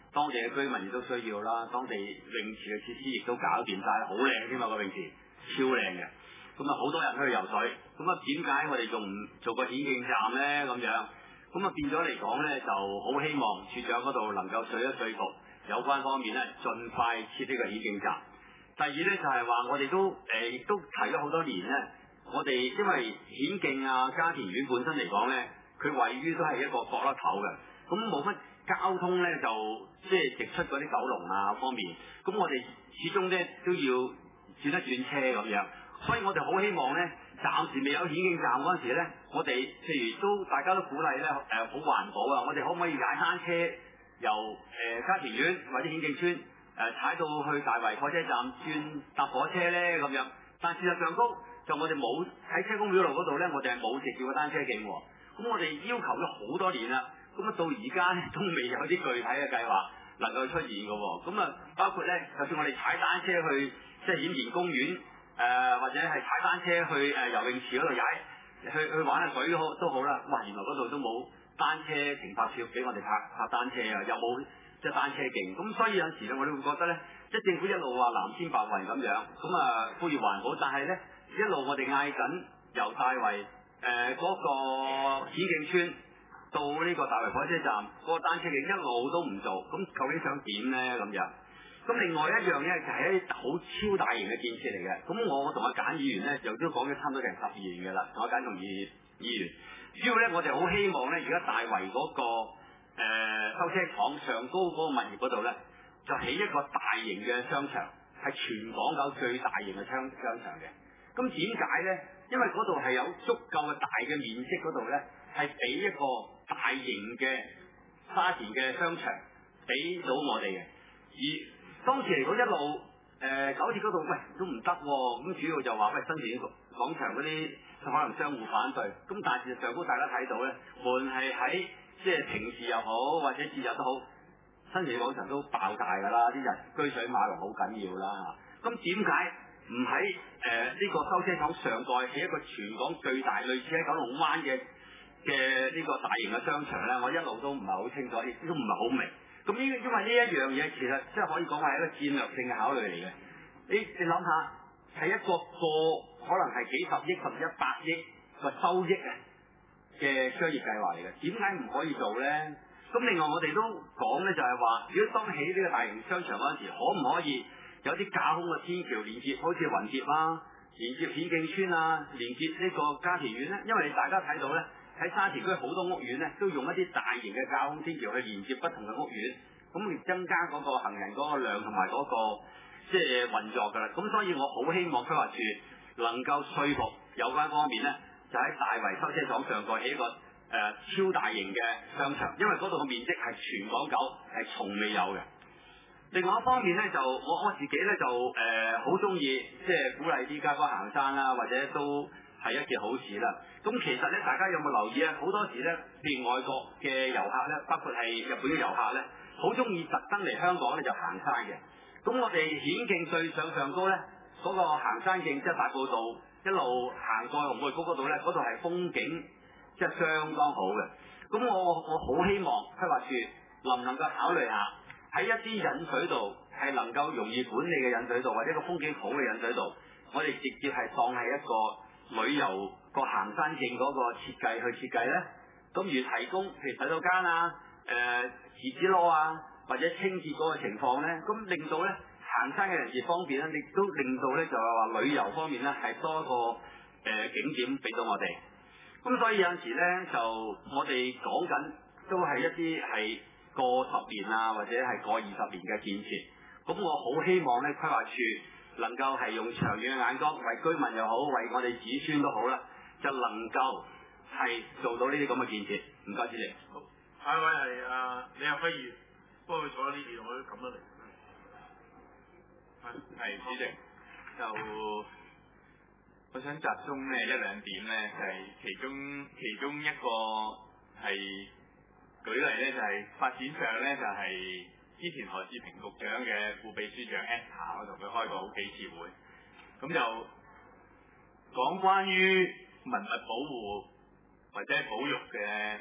當地嘅居民亦都需要啦，當地泳池嘅設施亦都搞掂晒，好靚添嘛個泳池，超靚嘅。咁啊好多人去游水，咁啊點解我哋仲唔做個顯徑站咧咁樣？咁啊變咗嚟講咧，就好希望處長嗰度能夠說服有關方面咧，盡快設呢個顯徑站。第二咧就係話我哋都亦都提咗好多年咧，我哋因為顯徑啊嘉田苑本身嚟講咧，佢位於都係一個角落頭嘅，咁冇乜交通咧就即係直出嗰啲九龍啊方面，咁我哋始終咧都要轉一轉車咁樣，所以我哋好希望咧，暫時未有顯徑站嗰陣時咧，我哋譬如都大家都鼓勵咧好環保啊，我哋可唔可以踩單車由嘉田苑或者顯徑村踩到去大圍火車站轉搭火車咧咁樣？但事實上高就我哋冇喺車公廟路嗰度咧，我哋係冇直接嘅單車徑喎。咁我哋要求咗好多年啦，咁啊到而家咧都未有啲具體嘅計劃能夠出現嘅喎。咁啊包括咧，就算我哋踩單車去即係顯田公園或者係踩單車去游泳池嗰度踩，去玩下水都好啦。哇！原來嗰度都冇單車停泊處俾我哋泊單車啊，又冇即係單車徑。咁所以有時咧，我哋會覺得咧，即係政府一路話藍天白雲咁樣，咁啊呼籲環保，但係咧一路我哋嗌緊由大圍嗰個顯徑村到呢個大圍火車站嗰個單車徑一路都唔做，咁究竟想點咧咁樣？咁另外一樣咧就係一好超大型嘅建設嚟嘅。咁我同阿簡議員咧就都講咗差唔多成10年嘅啦，同阿簡同議員。主要咧我哋好希望咧，而家大圍嗰個收車廠上高嗰個物業嗰度咧，就起一個大型嘅商場，係全港九最大型嘅商場嘅。咁點解咧？因為嗰度係有足夠嘅大嘅面積嗰度咧，係俾一個大型嘅沙田嘅商場俾到我哋嘅。而當時嚟講一路九鐵嗰度喂都唔得喎，咁主要就話喂新田廣場嗰啲可能商戶反對，咁但係事實上都大家睇到咧，無論係喺即係平時又好或者節日都好，新田廣場都爆大㗎啦，啲人居水馬龍好緊要啦。咁點解唔喺呢個收車廠上蓋起一個全港最大類似喺九龍灣嘅呢個大型嘅商場咧？我一路都唔係好清楚，亦都唔係好明。咁因為呢一樣嘢其實即係可以講係一個戰略性嘅考慮嚟嘅。你諗下，係一個可能係幾十億甚至100億個收益嘅商業計劃嚟嘅，點解唔可以做咧？咁另外我哋都講咧，就係話，如果當起呢個大型商場嗰陣時，可唔可以有啲架空嘅天橋連接，好似雲接啦，連接顯徑村啊，連接呢個嘉田苑咧？因為大家睇到咧，喺沙田區好多屋苑咧，都用一啲大型嘅架空天橋去連接不同嘅屋苑，咁嚟增加嗰個行人嗰個量同埋嗰個即係運作㗎啦。咁所以我好希望規劃處能夠說服有關方面咧，就喺大圍收車廠上蓋起一個超大型嘅商場，因為嗰度嘅面積係全港九係從未有嘅。另外一方面咧，就我自己咧就好中意即係鼓勵啲街坊行山啦，或者都係一件好事啦。咁其實咧，大家有冇留意啊？好多時咧，譬如外國嘅遊客咧，包括係日本嘅遊客咧，好中意特登嚟香港咧就行山嘅。咁我哋顯徑最上高咧，嗰個行山徑即係大埔道一路行過紅梅谷嗰度咧，嗰度係風景即係相當好嘅。咁我好希望規劃處能唔能夠考慮下喺一啲引水道係能夠容易管理嘅引水道，或者個風景好嘅引水道，我哋直接係當係一個旅遊個行山徑嗰個設計去設計咧。咁如提供譬如洗手間啊、廁紙攞啊，或者清潔嗰個情況咧，咁令到咧行山嘅人士方便咧，亦都令到咧就係話旅遊方面咧係多一個景點俾到我哋。咁所以有陣時咧就我哋講緊都係一啲係過10年啊，或者係過20年嘅建設。咁我好希望咧規劃處能夠係用長遠嘅眼光，為居民又好，為我哋子孫都好啦，就能夠係做到呢啲咁嘅建設。唔該主席。 好，下一位係李亞輝議員，不過佢坐喺呢邊，我都撳得嚟。 係主席，就我想集中咧1-2點咧，就係其中一個係舉例咧，就係發展上咧，就係之前何志平局長嘅副秘書長 Esther， 我同佢開過好幾次會，咁就講關於文物保護或者保育嘅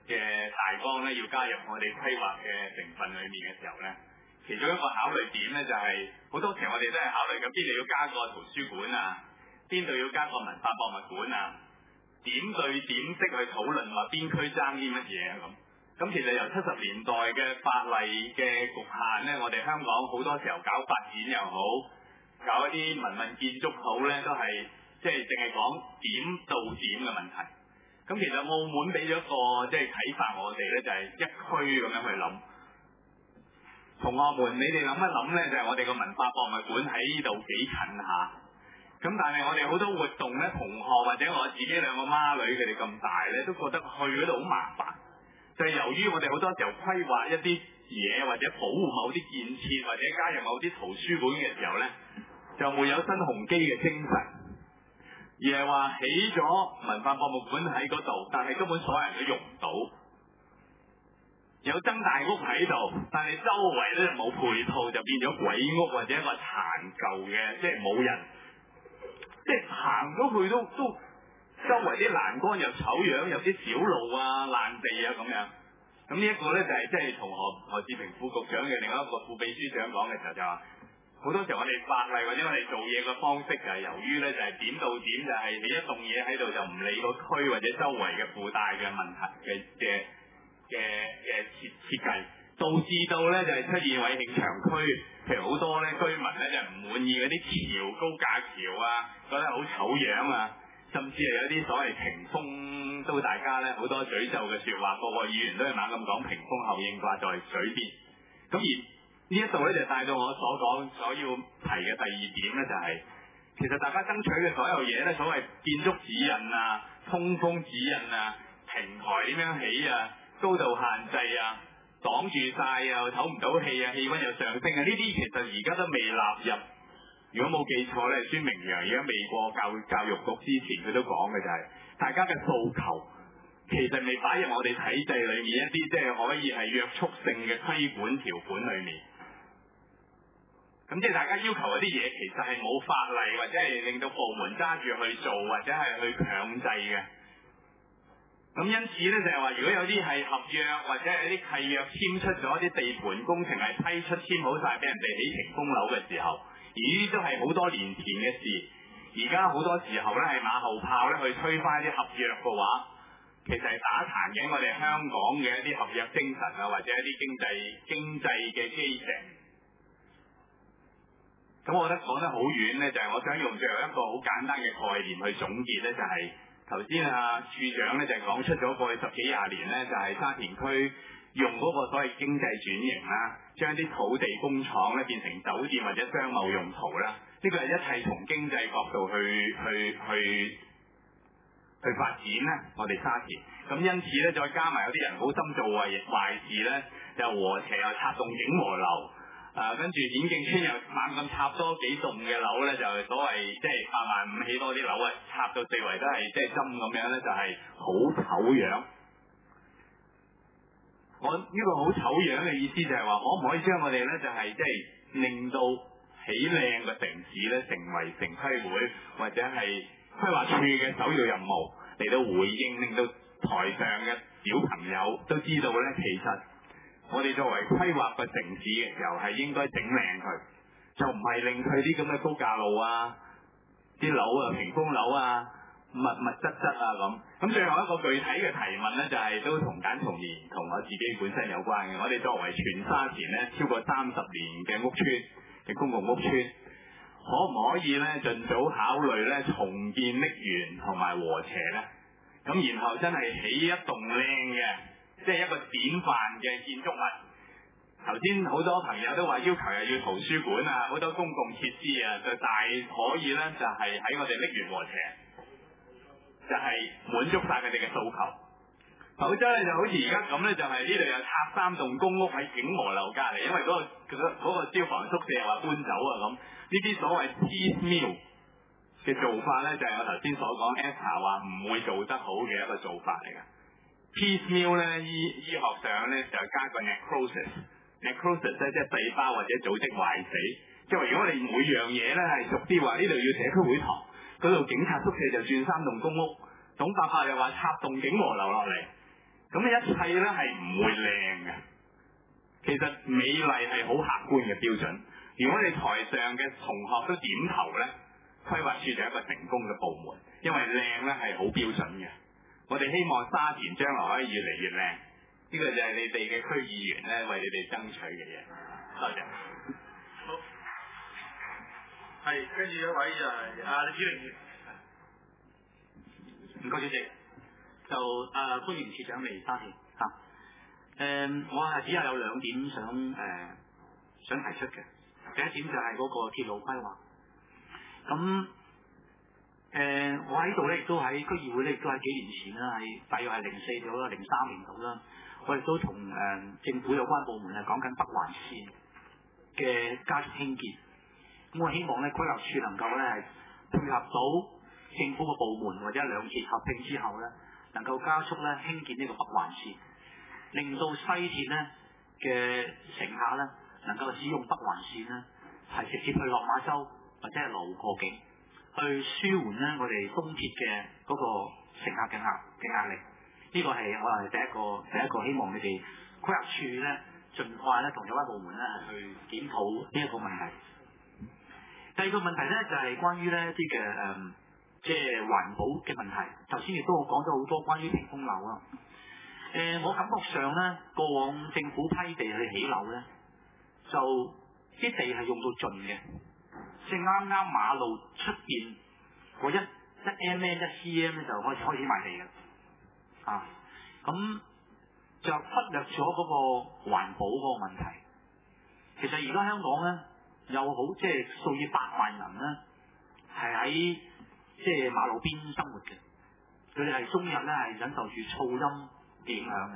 嘅大綱咧要加入我哋規劃嘅成分裏面嘅時候咧，其中一個考慮點咧就係、好多時我哋都係考慮緊邊度要加個圖書館啊，邊度要加個文化博物館啊，點對點式去討論話邊區爭啲乜嘢咁。咁其實由70年代嘅法例嘅局限咧，我哋香港好多時候搞發展又好，搞一啲民運建築好咧，都係即係淨係講點到點嘅問題。咁其實澳門俾咗一個即係啟發我哋咧，就係一區咁樣去諗。同學們，你哋諗一諗咧，就係我哋個文化博物館喺呢度幾近下。咁但係我哋好多活動咧，同學或者我自己兩個孖女佢哋咁大咧，都覺得去嗰度好麻煩。就係由於我哋好多時候規劃一啲嘢，或者保護某啲建設，或者加入某啲圖書館嘅時候咧，就會有新鴻基嘅精神，而係話起咗文化博物館喺嗰度，但係根本所有人都用唔到。有曾大屋喺度，但係周圍咧冇配套，就變咗鬼屋或者一個殘舊嘅，即係冇人，即係行咗去都周圍啲欄杆又醜樣，有啲小路啊、爛地啊咁樣。咁呢一個咧就係即係同何志平副局長嘅另一個副秘書長講嘅時候就話，好多時候我哋法例或者我哋做嘢嘅方式就係由於咧就係點到點，就係你一棟嘢喺度就唔理個區或者周圍嘅附帶嘅問題嘅設計，導致到咧就係出現偉慶長區，譬如好多咧居民咧就唔滿意嗰啲橋、高架橋啊，覺得好醜樣啊，甚至係有啲所謂屏風都大家咧好多詛咒嘅説話，個個議員都係猛咁講屏風效應掛在嘴邊。咁而呢一度咧就帶到我所要提嘅第二點咧，就係其實大家爭取嘅所有嘢咧，所謂建築指引啊、通風指引啊、平台點樣起啊、高度限制啊、擋住晒啊、唞唔到氣啊、氣温又上升啊，呢啲其實而家都未納入。如果冇記錯咧，孫明揚而家未過教育局之前，佢都講嘅就係、大家嘅訴求其實未擺入我哋體制裏面一啲即係可以係約束性嘅規管條款裏面。咁即係大家要求嗰啲嘢，其實係冇法例或者係令到部門揸住去做，或者係去強制嘅。咁因此咧就係話，如果有啲係合約或者係一啲契約簽出咗一啲地盤工程係批出簽好晒俾人哋起屏風樓嘅時候，而呢啲都係好多年前嘅事。而家好多時候咧係馬後炮咧去推翻一啲合約嘅話，其實係打殘緊我哋香港嘅一啲合約精神啊，或者一啲經濟嘅基石。咁我覺得講得好遠咧，就係我想用最後一個好簡單嘅概念去總結咧，就係頭先處長咧就講出咗過去10幾20年咧，就係沙田區用嗰個所謂經濟轉型啦，將啲土地工廠咧變成酒店或者商貿用途啦，呢個係一切從經濟角度去發展咧，我哋沙田。咁因此咧，再加埋有啲人好心做壞事咧，就和斜又插棟景和樓。跟住顯徑村又猛咁插多幾棟嘅樓咧，就所謂即係8萬5起多啲樓啊，插到四圍都係即係針咁樣咧，就係好醜樣。我呢個好醜樣嘅意思就係話，可唔可以將我哋咧就係即係令到起靚個城市咧，成為城規會或者係規劃處嘅首要任務嚟到回應，令到台上嘅小朋友都知道咧，其實我哋作為規劃個城市嘅時候，係應該整靚佢，就唔係令佢啲咁嘅高架路啊、啲樓啊、屏風樓啊、密質啊咁。咁最後一個具體嘅提問咧，就係都同簡同言同我自己本身有關嘅。我哋作為全沙田咧超過30年嘅屋邨嘅公共屋邨，可唔可以咧盡早考慮咧重建瀝源同埋和斜咧？咁然後真係起一棟靚嘅，即係一個典範嘅建築物。頭先好多朋友都話要求又要圖書館啊，好多公共設施啊，就大可以咧就係喺我哋瀝源和斜，就係滿足晒佢哋嘅訴求。否則咧就好似而家咁咧，就係呢度又插3棟公屋喺景和樓隔離，因為嗰個消防宿舍又話搬走啊咁。呢啲所謂 piecemeal 嘅做法咧，就係我頭先所講 ESA 話唔會做得好嘅一個做法嚟嘅。piecemeal 咧醫學上咧就加個 necrosis 咧即係細胞或者組織壞死。即係話如果我哋每樣嘢咧係逐啲話呢度要社區會堂，嗰度警察宿舍就轉3棟公屋，董伯伯又話插棟景和樓落嚟。 咁一切咧係唔會靚嘅。其實美麗係好客觀嘅標準。如果你台上嘅同學都點頭咧，規劃處就係一個成功嘅部門，因為靚咧係好標準嘅。我哋希望沙田將來可以越嚟越靚，呢個就係你哋嘅區議員咧為你哋爭取嘅嘢。多謝。 好，係跟住一位就係阿李子玲議員。 唔該主席，就歡迎處長嚟沙田嚇。我係只係有兩點想提出嘅。第一點就係嗰個鐵路規劃。咁我喺度咧，亦都喺區議會咧，亦都喺幾年前啦，係大約係04到啦，03年度啦，我亦都同政府有關部門係講緊北環線嘅加速興建。咁我希望咧規劃處能夠咧配合到政府嘅部門或者兩次合併之後咧，能夠加速咧興建呢個北環線，令到西鐵咧嘅乘客咧能夠使用北環線咧係直接去落馬洲或者係羅湖過境，去舒緩咧我哋東鐵嘅嗰個乘客嘅壓力。呢個係我係第一個希望你哋規劃處咧盡快咧同有關部門咧係去檢討呢一個問題。第二個問題咧就係關於咧一啲嘅即係環保嘅問題。頭先亦都講咗好多關於屏風樓啊。我感覺上咧過往政府批地去起樓咧，就啲地係用到盡嘅，即係啱啱馬路出邊嗰一 mm 1 cm 咧就開始賣地嘅。啊，咁就忽略咗嗰個環保嗰個問題。其實而家香港咧有好即係數以百萬人咧係喺即係馬路邊生活嘅，佢哋係終日咧係忍受住噪音嘅影響嘅。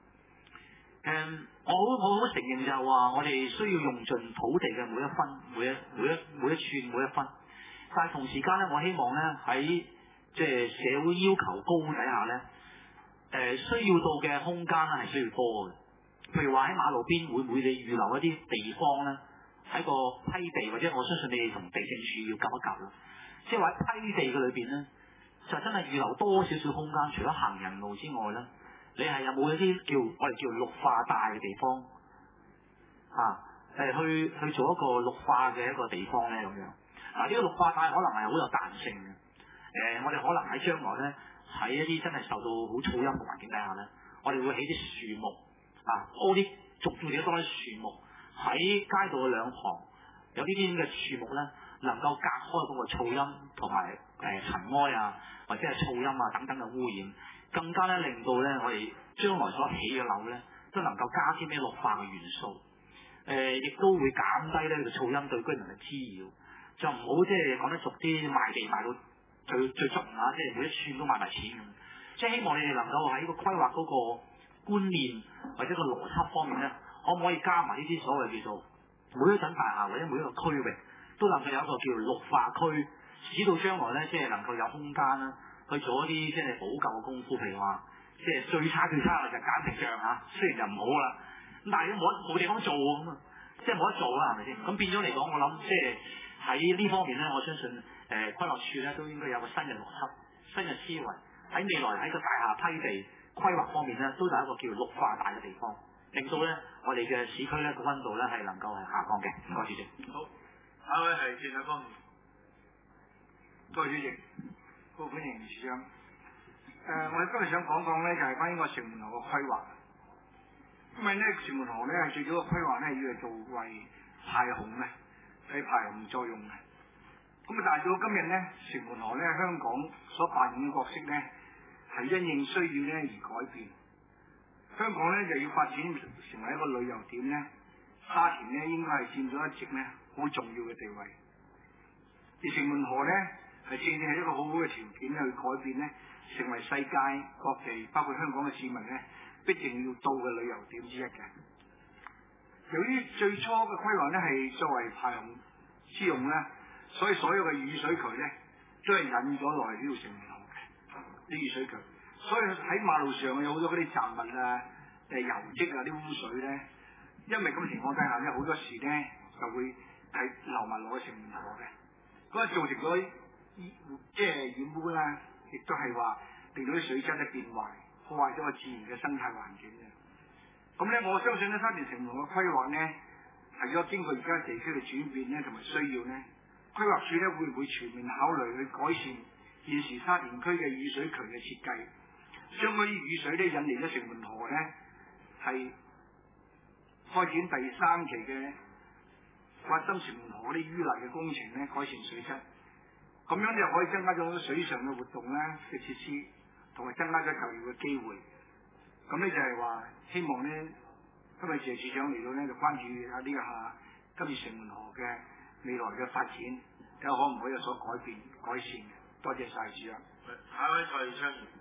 我好承認就係話我哋需要用盡土地嘅每一分、每一寸、每一分，但係同時間咧，我希望咧喺即係社會要求高底下咧。需要到嘅空間咧係需要多嘅，譬如話喺馬路邊會唔會你預留一啲地方咧，喺個批地或者我相信你哋同地政處要夾一夾啦，即係話喺批地嘅裏邊咧，就真係預留多少少空間，除咗行人路之外咧，你係有冇一啲我哋叫綠化帶嘅地方去做一個綠化嘅一個地方咧咁樣。呢個綠化帶可能係好有彈性嘅，我哋可能喺將來咧。喺一啲真係受到好噪音嘅環境底下咧，我哋會起啲樹木多啲，逐漸多啲樹木喺街道嘅兩旁，有呢啲咁嘅樹木咧，能夠隔開嗰個噪音同埋塵埃啊，或者係噪音啊等等嘅污染，更加咧令到咧我哋將來所起嘅樓咧，都能夠加添啲綠化嘅元素，亦都會減低呢個噪音對居民嘅滋擾，就唔好即係講得俗啲賣地賣到。最足啊！即係每一寸都賣埋錢咁，即係希望你哋能夠喺個規劃嗰個觀念或者個邏輯方面咧，可唔可以加埋呢啲所謂叫做每一棟大廈或者每一個區域都能夠有一個叫綠化區，使到將來咧即係能夠有空間啦，去做一啲即係補救嘅功夫。譬如話，即係最差嘅就簡直像嚇，雖然就唔好啦，咁但係都冇地方做咁啊，即係冇得做啦，係咪先？咁變咗嚟講，我諗即係喺呢方面咧，我相信。規劃處咧都應該有個新嘅邏輯、新嘅思維，喺未來喺個大廈批地規劃方面咧，都有一個叫綠化帶嘅地方，令到咧我哋嘅市區咧個溫度咧係能夠係下降嘅。唔該主席。 好，下一位係政制方面。 多謝主席，好歡迎處長。我哋今日想講講咧，就係關於個城門河嘅規劃。因為咧城門河咧係最早嘅規劃咧，要係作為排洪嘅，係排洪作用嘅。咁但係到今日咧，城門河咧香港所扮演嘅角色咧，係因應需要咧而改變。香港咧就要發展成為一個旅遊點咧，沙田咧應該係佔咗一席咧好重要嘅地位。而城門河咧係正正係一個好好嘅條件去改變咧，成為世界各地包括香港嘅市民咧必定要到嘅旅遊點之一嘅。由於最初嘅規劃咧係作為排洪之用咧。所以所有嘅雨水渠咧，都係引咗落嚟呢條城門河嘅啲雨水渠。所以喺馬路上有好多嗰啲雜物啊、油漬啊、啲污水咧，因為咁嘅情況底下咧，好多時咧就會係流埋落去城門河嘅。咁造成咗即係染污啦，亦都係話令到啲水質咧變壞， 破壞咗個自然嘅生態環境嘅。咁咧，我相信咧沙田城門河嘅規劃咧，係咗經過而家地區嘅轉變咧，同埋需要咧，規劃署咧會唔會全面考慮去改善現時沙田區嘅雨水渠嘅設計，將嗰啲雨水咧引嚟咗城門河咧，係開展第3期嘅挖深城門河嗰啲淤泥嘅工程咧，改善水質，咁樣就可以增加咗水上嘅活動咧嘅設施，同埋增加咗就業嘅機會。咁咧就係話希望咧，今日謝處長嚟到咧就關注下呢個今次城門河嘅未來嘅發展，睇下可唔可以有所改變改善嘅。多謝晒處長。 下一位蔡昌賢。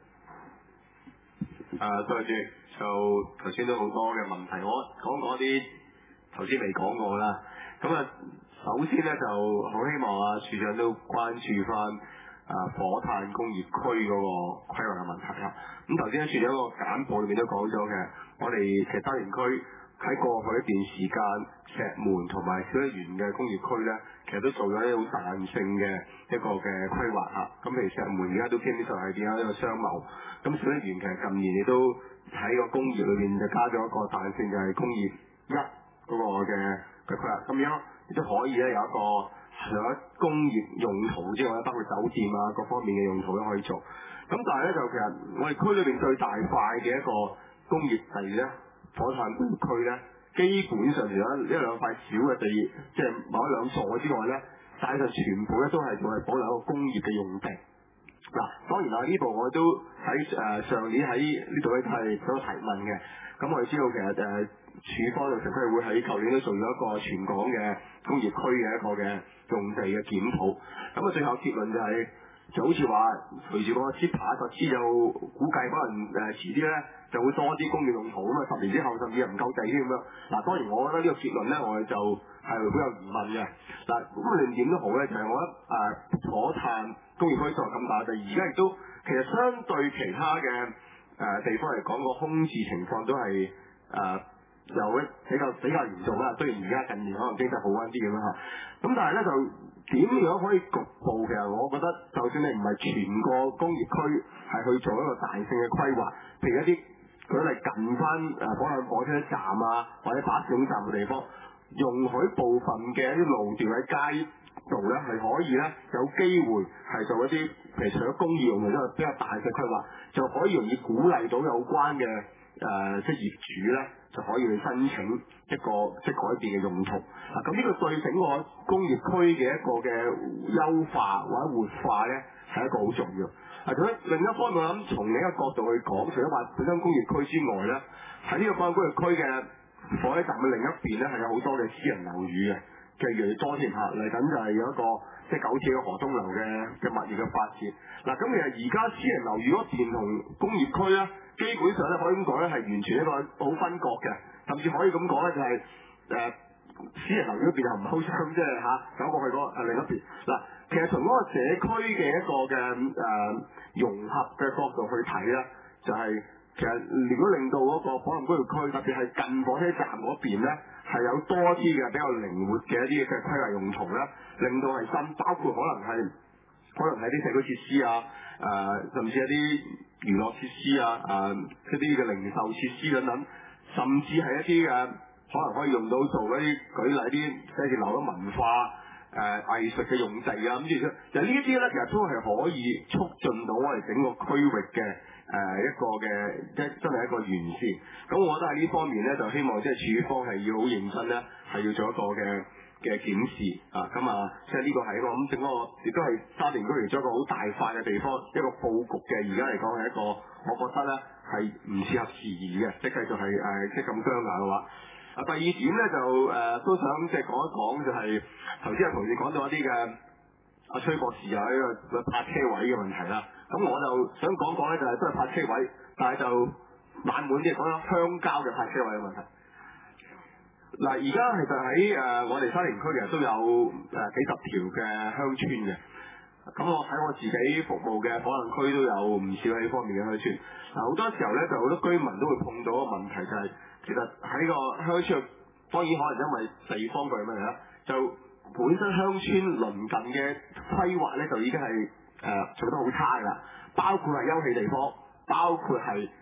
對住就頭先都好多嘅問題，我講啲頭先未講過啦。咁啊，首先咧就好希望處長都關注翻火炭工業區嗰個規劃嘅問題啦。咁頭先處長個簡報裏面都講咗嘅，我哋其實沙田區喺過去一段時間，石門同埋小瀝源嘅工業區咧，其實都做咗一啲好彈性嘅一個嘅規劃嚇。咁譬如石門而家都基本上係變咗一個商貿，咁小瀝源其實近年亦都喺個工業裏邊就加咗一個彈性，就係工業1嗰個嘅規劃，咁樣亦都可以咧有一個除咗工業用途之外，包括酒店啊各方面嘅用途都可以做。咁但係咧就其實我哋區裏邊最大塊嘅一個工業地咧，火炭工業區咧，基本上除咗1-2塊小嘅地，即係某1-2座之外咧，大致上全部咧都係仲係保留一個工業嘅用地。嗱，當然啦，呢度我都喺上年喺呢度咧係做咗提問嘅。咁我哋知道其實署方嘅城規會喺舊年都做咗一個全港嘅工業區嘅一個嘅用地嘅檢討。咁啊，最後結論就係、就好似話隨住個 CEPA 實施，就估計可能遲啲咧就會多啲工業用途，咁啊10年之後甚至係唔夠地添咁樣。嗱，當然我覺得呢個結論咧，我哋就係好有疑問嘅。嗱，咁無論點都好咧，就係、我覺得火炭工業區作為咁大地，而家亦都其實相對其他嘅地方嚟講，個空置情況都係有比較嚴重啦。雖然而家近年可能經濟好翻啲咁樣嚇，咁但係咧就點樣可以局部？其實我覺得，就算你唔係全個工業區係去做一個大性嘅規劃，譬如一啲舉例近翻火炭火車站啊，或者巴士總站嘅地方，容許部分嘅一啲路段喺街度咧係可以咧有機會係做一啲譬如除咗工業用途之外比較大嘅規劃，就可以容易鼓勵到有關嘅即係業主咧就可以去申請一個即係改變嘅用途。咁呢個對整個工業區嘅一個嘅優化或者活化咧係一個好重要。咁另一方面，我諗從另一個角度去講，除咗話本身工業區之外咧，喺呢個工業區嘅火車站嘅另一邊咧係有好多嘅私人樓宇嘅。嘅越嚟越多添嚇，嚟緊就係有一個即係9次嘅河東樓嘅物業嘅發展。嗱，咁其實而家私人樓宇嗰邊同工業區咧，基本上咧可以咁講咧係完全一個好分割嘅，甚至可以咁講咧就係私人樓宇嗰邊又唔好想即係走過去嗰另一邊。嗱，其實從嗰個社區嘅一個嘅融合嘅角度去睇咧，就係、其實如果令到嗰個火炭工業區，特別係近火車站嗰邊咧，係有多啲嘅比較靈活嘅一啲嘅規劃用途咧，令到係新，包括可能係啲社區設施啊，甚至一啲娛樂設施啊，一啲嘅零售設施等等，甚至係一啲嘅可能可以用到做一啲舉例啲寫字樓嘅文化藝術嘅用地啊，咁其實呢一啲咧，其實都係可以促進到我哋整個區域嘅。一個嘅真係一個完善，咁我覺得喺呢方面咧，就希望即係署方係要好認真咧，係要做一個嘅檢視啊，咁即係呢個係一個咁整個亦都係沙田區嚟咗一個好大塊嘅地方，一個佈局嘅，而家嚟講係一個，我覺得咧係唔適合時宜嘅，即係繼續係即係咁僵硬嘅話。第二點咧就都想即係講一講，就係頭先有同事講到一啲嘅阿崔博士有一個泊車位嘅問題啦。咁我就想講講咧，就係都係泊車位，但係就冷門啲講緊鄉郊嘅泊車位嘅問題。嗱，而家其實喺我哋沙田區其實都有幾十條嘅鄉村嘅。咁我喺我自己服務嘅火炭區都有唔少喺呢方面嘅鄉村。嗱，好多時候咧就好多居民都會碰到一個問題，就係、其實喺個鄉村，當然可能因為地方嘅問題啦，就本身鄉村鄰近嘅規劃咧就已經係做得好差㗎啦，包括係休憩地方，包括係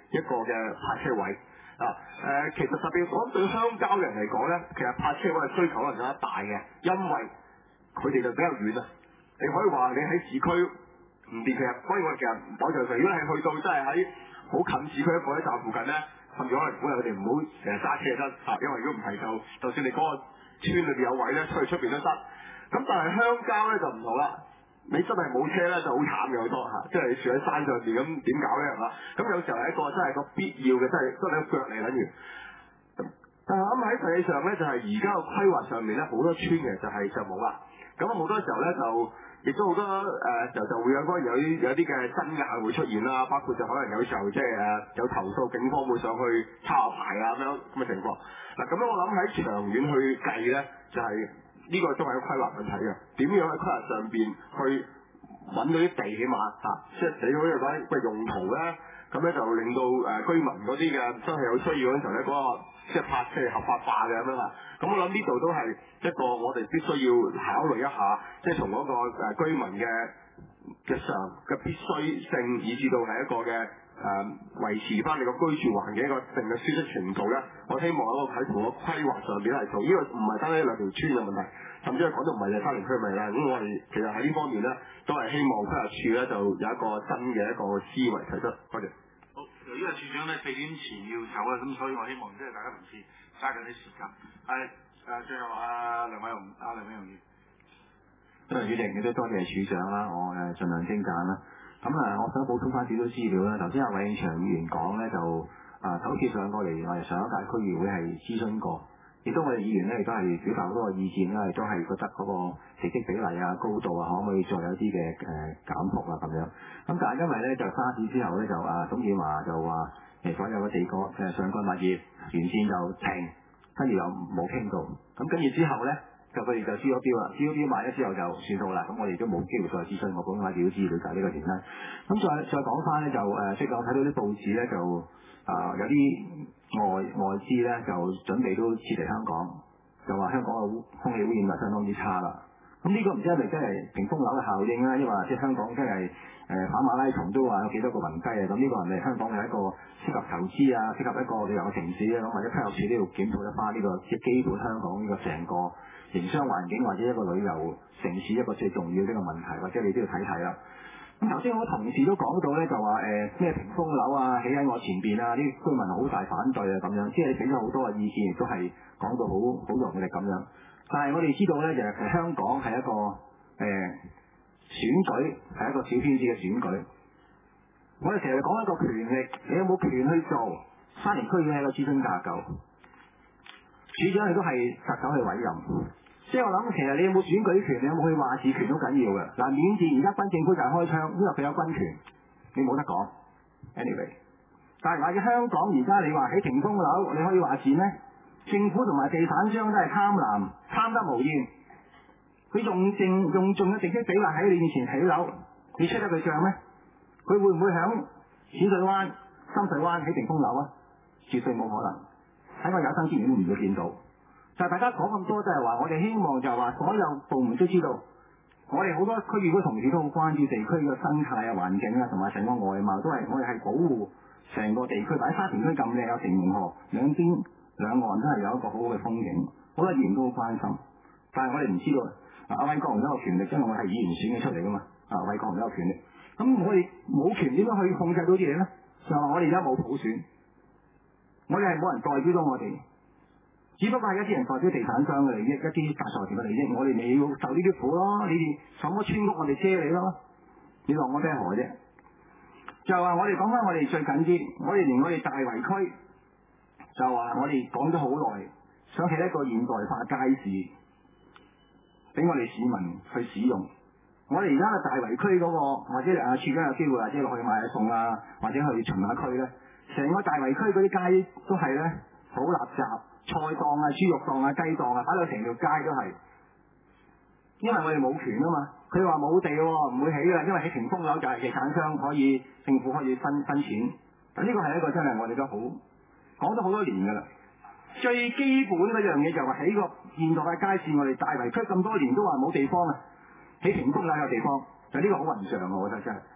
一個嘅泊車位。其實特別講對鄉郊嘅人嚟講咧，其實泊車位嘅需求可能更加大嘅，因為佢哋就比較遠啊。你可以話你喺市區唔掂，其實當然我哋其實唔講就係，如果你去到真係喺好近市區一個站附近咧，甚至可能鼓勵佢哋唔好成日揸車就得嚇，因為如果唔係就算你嗰個村裏邊有位咧，出邊都得。咁但係鄉郊咧就唔同啦。你真係冇車咧就好慘嘅好多嚇，即係你住喺山上邊咁點搞咧係嘛？咁有時候係一個真係個必要嘅，真係你個腳嚟等於。但係咁喺實際上咧，就係而家個規劃上面咧，好多村嘅就冇啦。咁好多時候咧亦都好多就會有啲嘅新嘅客會出現啦，包括就可能有時候即係有投訴，警方會上去抄牌啊咁嘅情況。嗱咁樣我諗喺長遠去計咧，就係、呢個都係一個規劃問題嘅，點樣喺規劃上邊去揾到啲地起碼即係你好似講個用途咧，咁咧就令到居民嗰啲嘅真係有需要嗰陣時候咧，嗰個即係泊車合法化嘅咁樣啊。咁我諗呢度都係一個我哋必須要考慮一下，即係從嗰個居民嘅上嘅必須性，以至到係一個嘅維持翻你個居住環境一個定嘅舒適程度咧。我希望喺個規劃上邊係做，呢個唔係單呢兩條村嘅問題，甚至係講到唔係就沙田區咪啦。咁我哋其實喺呢方面咧，都係希望規劃處咧就有一個新嘅一個思維提出。多謝。 好，由於處長咧4點前要走啦，咁所以我希望即係大家同事揸緊啲時間。係最後梁偉雄議員。 多謝主席，亦都多謝處長啦，我盡量精簡啦。咁我想補充翻少少資料啦。頭先阿韋永祥議員講咧就首次上過嚟，我哋上一屆區議會係諮詢過，亦都我哋議員咧亦都係表達好多個意見啦，亦都係覺得嗰個地積比例啊、高度啊，可唔可以再有啲嘅減幅啊咁樣。咁但係因為咧就沙士之後咧就董建華就話所有嘅地個上蓋物業沿線就停，跟住又冇傾到。咁跟住之後咧。就佢哋就招咗標啦，招咗標買咗之後就算數啦，咁我哋都冇機會再諮詢，我講翻少少資料就係呢個原因。咁再講翻咧就即係我睇到啲報紙咧就有啲外資咧就準備都撤離香港，就話香港嘅空氣污染係相當之差啦。咁呢個唔知係咪真係屏風樓嘅效應啦，因為即係香港真係跑馬拉松都話有幾多個雲雞啊，咁呢個係咪香港係一個適合投資啊，適合一個旅遊嘅城市啊，咁或者規劃處都要檢討一翻呢個即係基本香港呢個成個營商環境或者一個旅遊城市一個最重要呢個問題，或者你都要睇睇啦。咁頭先我同事都講到咧，就話咩屏風樓啊，起喺我前邊啊，啲居民好大反對啊咁樣，即係俾咗好多嘅意見，亦都係講到好用力咁樣。但係我哋知道咧，其實香港係一個選舉，係一個小圈子嘅選舉。我哋成日講一個權力，你有冇權去做？沙田區已經係一個諮詢架構。處長亦都係特首去委任，即係我諗其實你有冇選舉權，你有冇去話事權都緊要嘅。嗱，緬甸而家軍政府就係開槍，因為佢有軍權，你冇得講。anyway， 但係話嘅香港而家你話起屏風樓，你可以話事咩？政府同埋地產商都係貪婪，貪得無厭。佢用盡嘅地積比例喺你面前起樓，你出得佢帳咩？佢會唔會響淺水灣、深水灣起屏風樓啊？絕對冇可能。喺我有生之年都唔會見到，但係大家講咁多，就係話我哋希望就係話所有部門都知道，我哋好多區議會同事都好關注地區嘅生態啊、環境啊，同埋成個外貌都係我哋係保護成個地區。喺沙田區咁靚，有城門河，兩岸都係有一個好好嘅風景，好多議員都好關心。但係我哋唔知道，阿偉國雄都有權力，因為我係議員選嘅出嚟噶嘛，偉國雄都有權力。咁我哋冇權點樣去控制到啲嘢咧？就話我哋而家冇普選。我哋係冇人代表到我哋，只不過係一啲人代表地產商嘅利益，一啲大財團嘅利益，我哋咪要受呢啲苦咯。你哋什麼村屋，我哋遮你咯，你落我咩河啫？就話我哋講翻我哋最緊啲，我哋連我哋大圍區，就話我哋講咗好耐，想起一個現代化街市，俾我哋市民去使用。我哋而家嘅大圍區嗰個，或者處長有機會或者落去買下餸啊，或者去巡下區咧。成個大圍區嗰啲街都係咧好垃圾，菜檔啊、豬肉檔啊、雞檔啊，擺到成條街都係。因為我哋冇權啊嘛，佢話冇地喎，唔會起㗎，因為起屏風樓就係地產商可以，政府可以分錢。咁呢個係一個真係我哋都好講咗好多年㗎啦。最基本嗰樣嘢就係起個現代嘅街市，我哋大圍區咁多年都話冇地方啊，起屏風樓有地方，就呢個好雲上啊，我覺得真係。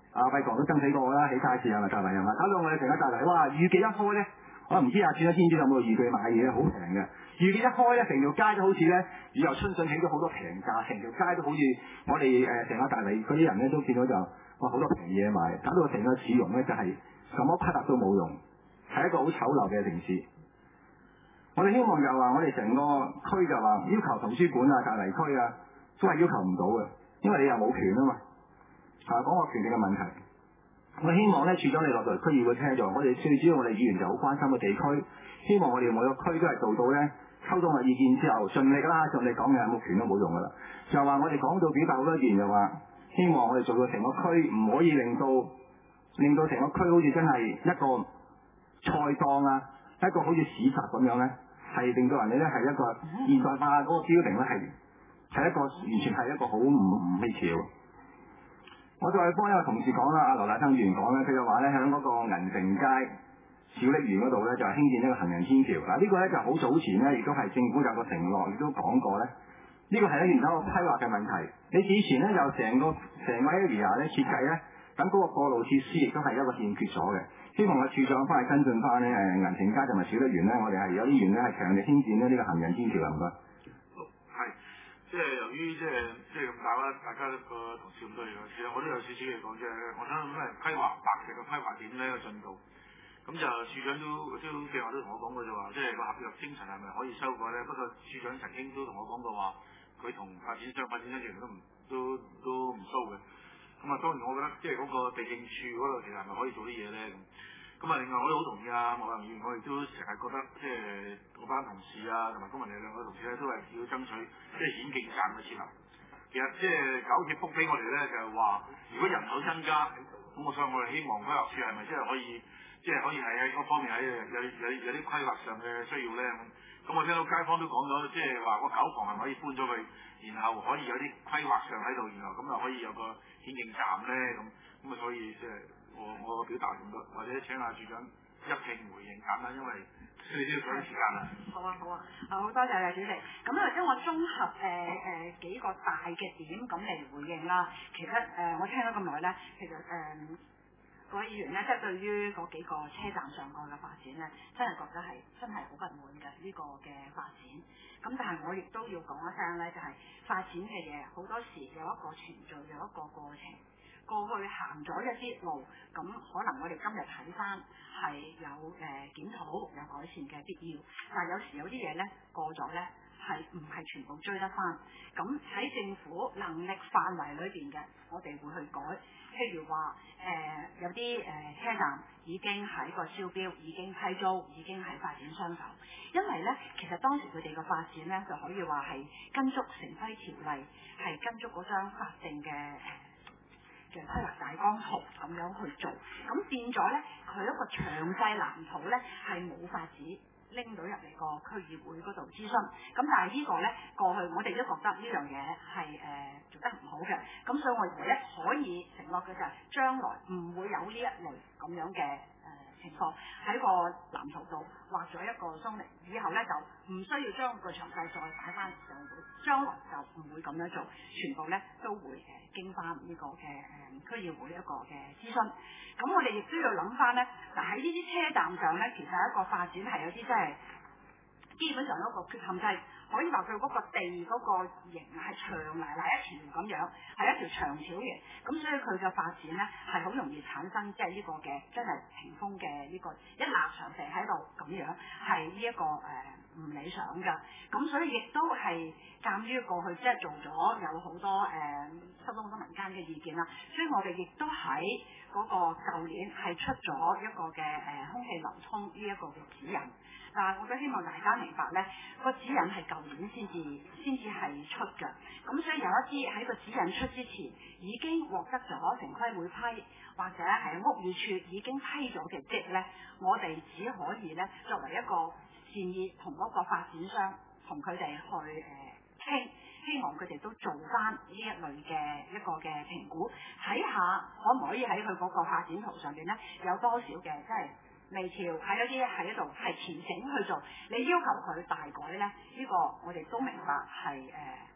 阿輝哥都爭取過啦，起街市係咪大圍係嘛？搞到我哋成個大圍，哇！預記一開咧，我唔知阿轉咗知唔知有冇預記買嘢，好平嘅。預記一開咧，成條街都好似咧雨後春筍起咗好多平價，成條街都好似我哋成個大圍嗰啲人咧都見到就哇好多平嘢賣，搞到成個市容咧就係什麼規劃都冇用，係一個好醜陋嘅城市。我哋希望就話我哋成個區就話要求圖書館啊、大圍區啊，都係要求唔到嘅，因為你又冇權啊嘛。講個權力嘅問題，我希望咧處長你落到嚟區議會聽咗，我哋最主要我哋議員就好關心個地區，希望我哋每個區都係做到咧溝通嘅意見之後，盡力啦，盡力講嘅有冇權都冇用噶啦。就話我哋講到表達好多議員就話，希望我哋做到成個區唔可以令到成個區好似真係一個菜檔啊，一個好似市集咁樣咧，係令到人哋咧係一個現代化嗰個 building 咧係一個完全係一個好唔協調。我再幫一個同事講啦，阿羅大生議員講咧，佢就話咧喺嗰個銀城街小瀝源嗰度咧就係興建一個行人天橋。嗱呢個咧就好早前咧，亦都係政府有個承諾，亦都講過咧。呢個係一個規劃嘅問題。你以前咧就成個 area 咧設計咧，咁嗰個過路設施亦都係一個欠缺咗嘅。希望個處長翻去跟進翻咧銀城街同埋小瀝源咧，我哋係有啲園咧係強力興建呢個行人天橋，唔該。 即係由於即係咁大啦，大家個同事咁多嘢，其實我都有少少嘢講啫。我想咁規劃白石嘅規劃點呢個進度，咁就處長都正話都同我講過就話，即係個合約精神係咪可以修改咧？不過處長曾經都同我講過話，佢同發展商其實都唔騷嘅。咁啊，當然我覺得即係嗰個地政處嗰度其實係咪可以做啲嘢咧？咁啊，另外我都好同意啊，莫議員，我哋都成日覺得即係嗰班同事啊，同埋公民力量嘅同事咧，都係要爭取即係顯徑站嘅設立。其實即係九鐵覆俾我哋咧，就係話如果人口增加，咁所以我哋希望規劃處係咪即係可以係喺嗰方面喺有啲規劃上嘅需要咧？咁我聽到街坊都講咗，即係話個狗房係咪可以搬咗去，然後可以有啲規劃上喺度，然後咁就可以有個顯徑站咧咁啊，所以即係。我表達咁多，或者請阿處長一併回應簡單，因為需要咗啲時間啦。 好啊，好多謝主席。咁或者我綜合幾個大嘅點咁嚟回應啦。其實我聽咗咁耐咧，其實各位議員咧，即係對於嗰幾個車站上蓋嘅發展咧，真係覺得係真係好不滿嘅呢個嘅發展。咁但係我亦都要講一聲咧，就係發展嘅嘢好多時有一個程序，有一個過程。過去行咗一啲路，咁可能我哋今日睇翻係有檢討、有改善嘅必要，但係有時有啲嘢咧過咗咧係唔係全部追得翻？咁喺政府能力範圍裏邊嘅，我哋會去改。譬如話有啲車站已經喺個招標，已經批租，已經係發展商手，因為咧其實當時佢哋嘅發展咧就可以話係跟足城規條例，係跟足嗰張法定嘅規劃大綱圖咁樣去做，咁變咗咧，佢一個詳細藍圖咧係冇法子拎到入嚟個區議會嗰度諮詢。咁但係呢個咧過去我哋都覺得呢樣嘢係做得唔好嘅，咁所以我哋唯一可以承諾嘅就係將來唔會有呢一類咁樣嘅情況喺個藍圖度畫咗一個鬆力，以後咧就唔需要將個詳細再擺翻上會，將來就唔會咁樣做，全部咧都會經翻呢個嘅區議會一個嘅諮詢。咁我哋亦都要諗翻咧，嗱喺呢啲車站上咧，其實一個發展係有啲真係基本上一個缺陷，就係可以話佢嗰個地嗰個形係長埋一條咁樣，係一條長條形，咁所以佢嘅發展咧係好容易產生即係呢個嘅真係屏風嘅呢個一立長蛇喺度咁樣，係呢一個唔理想㗎。咁所以亦都係鑑於過去即係做咗有好多收到好多民間嘅意見啦，所以我哋亦都喺嗰個舊年係出咗一個嘅空氣流通呢一個嘅指引。但係我都希望大家明白咧，個指引係舊年先至係出嘅，咁所以有一啲喺個指引出之前已經獲得咗城規會批，或者係屋宇署已經批咗嘅則咧，我哋只可以咧作為一個善意同嗰個發展商同佢哋去傾，希望佢哋都做翻呢一類嘅一個嘅評估，睇下可唔可以喺佢嗰個發展圖上邊咧有多少嘅即係微調，喺一啲喺度係調整去做。你要求佢大改咧，呢個我哋都明白係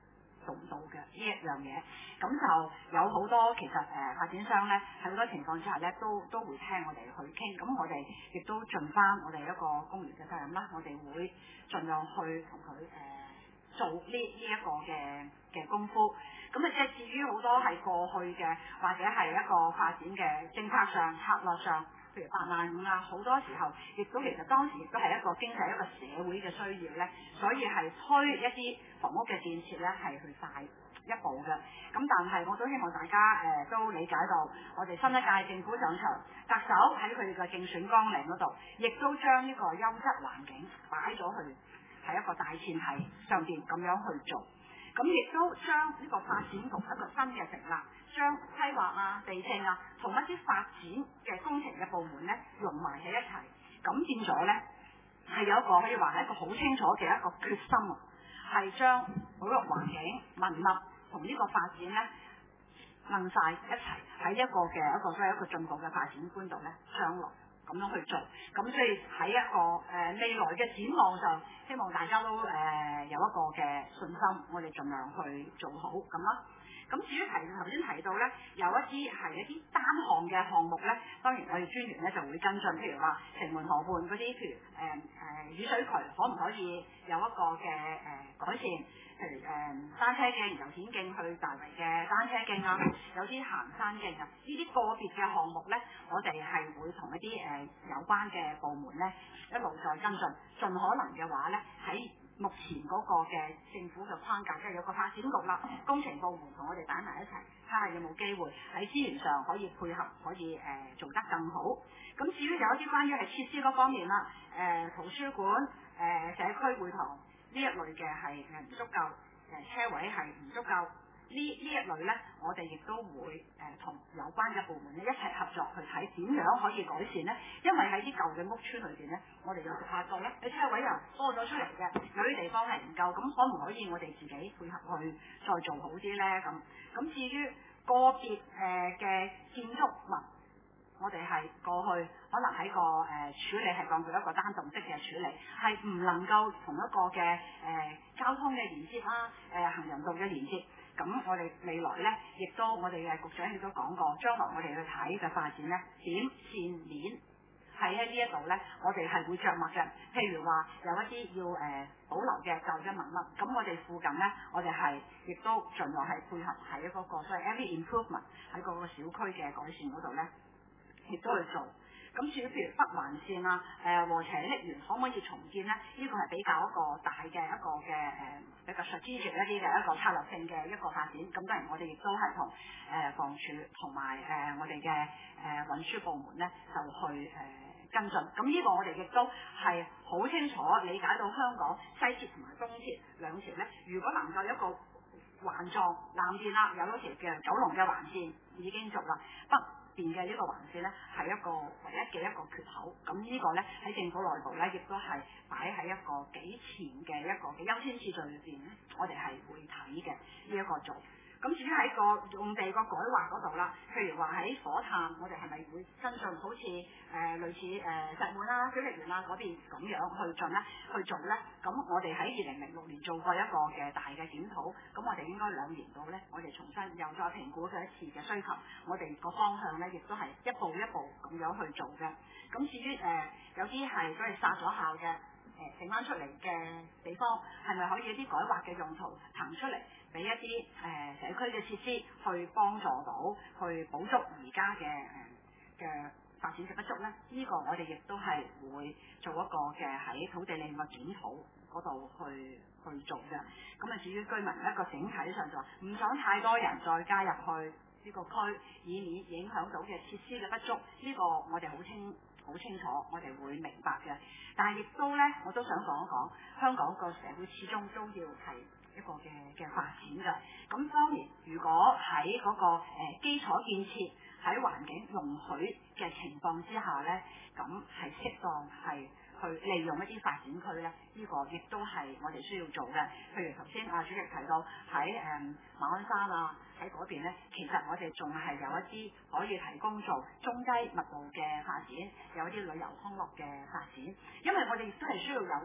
做唔到嘅呢一樣嘢。咁就有好多其實發展商咧喺好多情況之下咧都會聽我哋去傾，咁我哋亦都盡翻我哋一個公員嘅責任啦，我哋會盡量去同佢做呢一個嘅功夫。咁即係至於好多係過去嘅或者係一個發展嘅政策上策略上，譬如805啊，好多時候亦都其實當時亦都係一個經濟一個社會嘅需要咧，所以係推一啲房屋嘅建設咧係去快一步嘅。咁但係我都希望大家都理解到，我哋新一屆政府上場，特首喺佢哋嘅競選綱領嗰度，亦都將呢個優質環境擺咗去係一個大前提上邊咁樣去做。咁亦都將呢個發展局一個新嘅成立，將規劃啊、地政啊同一啲發展嘅工程嘅部門咧融埋喺一齊，咁變咗咧係有一個可以話係一個好清楚嘅一個決心啊，係將保育環境、文物同呢個發展咧混晒一齊喺一個嘅一個所謂一個進步嘅發展觀度咧向來咁樣去做。咁所以喺一個未來嘅展望上，希望大家都有一個嘅信心，我哋盡量去做好咁啦。咁至於頭先提到咧，有一啲係一啲單項嘅項目咧，當然我哋專員咧就會跟進，譬如話城門河畔嗰啲，譬如雨水渠可唔可以有一個嘅改善？譬如單車徑由顯徑去大圍嘅單車徑啊，有啲行山徑啊，呢啲個別嘅項目咧，我哋係會同一啲有關嘅部門咧一路再跟進，盡可能嘅話咧喺目前嗰個嘅政府嘅框架，即係有個發展局啦，工程部門同我哋擺埋一齊，睇下有冇機會喺資源上可以配合，可以做得更好。咁至於有一啲關於係設施嗰方面啦，圖書館、社區會堂呢一類嘅係唔足夠，車位係唔足夠。呢一類咧，我哋亦都會同有關嘅部門咧一齊合作去睇點樣可以改善咧。因為喺啲舊嘅屋邨裏邊咧，我哋有發覺咧，啲車位又多咗出嚟嘅，有啲地方係唔夠，咁可唔可以我哋自己配合去再做好啲咧？咁至於個別嘅建築物，我哋係過去可能喺個處理係當做一個單棟式嘅處理，係唔能夠同一個嘅交通嘅連接啦，行人道嘅連接。咁我哋未來咧，亦都我哋嘅局長亦都講過，將來我哋去睇嘅發展咧，點線面喺呢一度咧，我哋係會着墨嘅。譬如話有一啲要保留嘅舊嘅文物，咁我哋附近咧，我哋係亦都盡量係配合喺嗰個所謂 every improvement 喺嗰個小區嘅改善嗰度咧，亦都去做。咁至於譬如北環線啊、禾輋瀝源可唔可以重建咧？呢個係比較一個大嘅一個嘅比較 strategic 一啲嘅一個策略性嘅一個發展。咁當然我哋亦都係同房署同埋我哋嘅運輸部門咧就去跟進。咁呢個我哋亦都係好清楚理解到香港西鐵同埋東鐵兩條咧，如果能夠有一個環狀南邊啦，有嗰條嘅九龍嘅環線已經做啦，北邊嘅呢個環線咧係一個唯一嘅一個缺口，咁呢個咧喺政府內部咧亦都係擺喺一個幾前嘅一個嘅優先次序裏邊咧，我哋係會睇嘅呢一個做。咁至於喺個用地個改劃嗰度啦，譬如話喺火炭，我哋係咪會跟進好似類似石門啦、小瀝源啦嗰邊咁樣去做咧？咁我哋喺2006年做過一個嘅大嘅檢討，咁我哋應該2年度咧，我哋重新又再評估咗一次嘅需求，我哋個方向咧亦都係一步一步咁樣去做嘅。咁至於有啲係都係殺咗效嘅。剩翻出嚟嘅地方係咪可以一啲改劃嘅用途騰出嚟，俾一啲社區嘅設施去幫助到，去補足而家嘅發展嘅不足咧？呢個我哋亦都係會做一個嘅喺土地利用嘅檢討嗰度去做嘅。咁啊，至於居民一個整體上就話唔想太多人再加入去呢個區，以免影響到嘅設施嘅不足。呢個我哋好清楚，我哋會明白嘅。但係亦都咧，我都想講一講，香港個社會始終都要係一個嘅發展㗎。咁當然，如果喺嗰個基礎建設喺環境容許嘅情況之下咧，咁係適當係去利用一啲發展區咧，呢個亦都係我哋需要做嘅。譬如頭先主席提到喺馬鞍山啊，喺嗰邊咧，其實我哋仲係有一啲可以提供做中低密度嘅發展，有一啲旅遊康樂嘅發展。因為我哋亦都係需要有一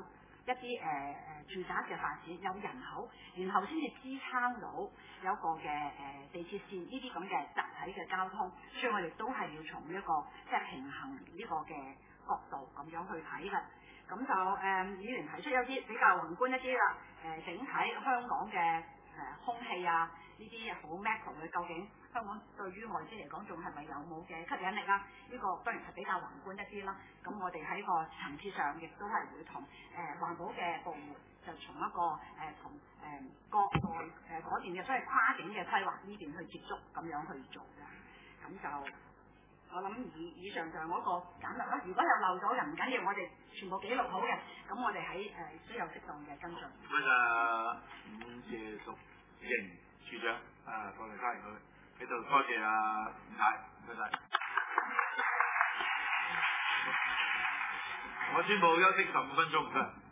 一啲住宅嘅發展，有人口，然後先至支撐到有一個嘅地鐵線呢啲咁嘅集體嘅交通，所以我哋都係要從一個即係平衡呢個嘅角度咁樣去睇嘅。咁就議員提出有啲比較宏觀一啲啦，整體香港嘅空氣啊呢啲好 macro 嘅，究竟香港對於外資嚟講仲係咪有冇嘅吸引力啊？呢個當然係比較宏觀一啲啦。咁我哋喺個層次上亦都係會同環保嘅部門就從一個同國內嗰邊嘅所謂跨境嘅規劃呢邊去接觸咁樣去做嘅。咁就我諗以上就係我一個簡略啦。如果有漏咗嘅唔緊要，我哋全部記錄好嘅。咁我哋喺都有適當嘅跟進。 唔該曬伍謝淑瑩處長，多謝曬佢喺度，多謝吳太，唔該曬。我宣布休息15分鐘。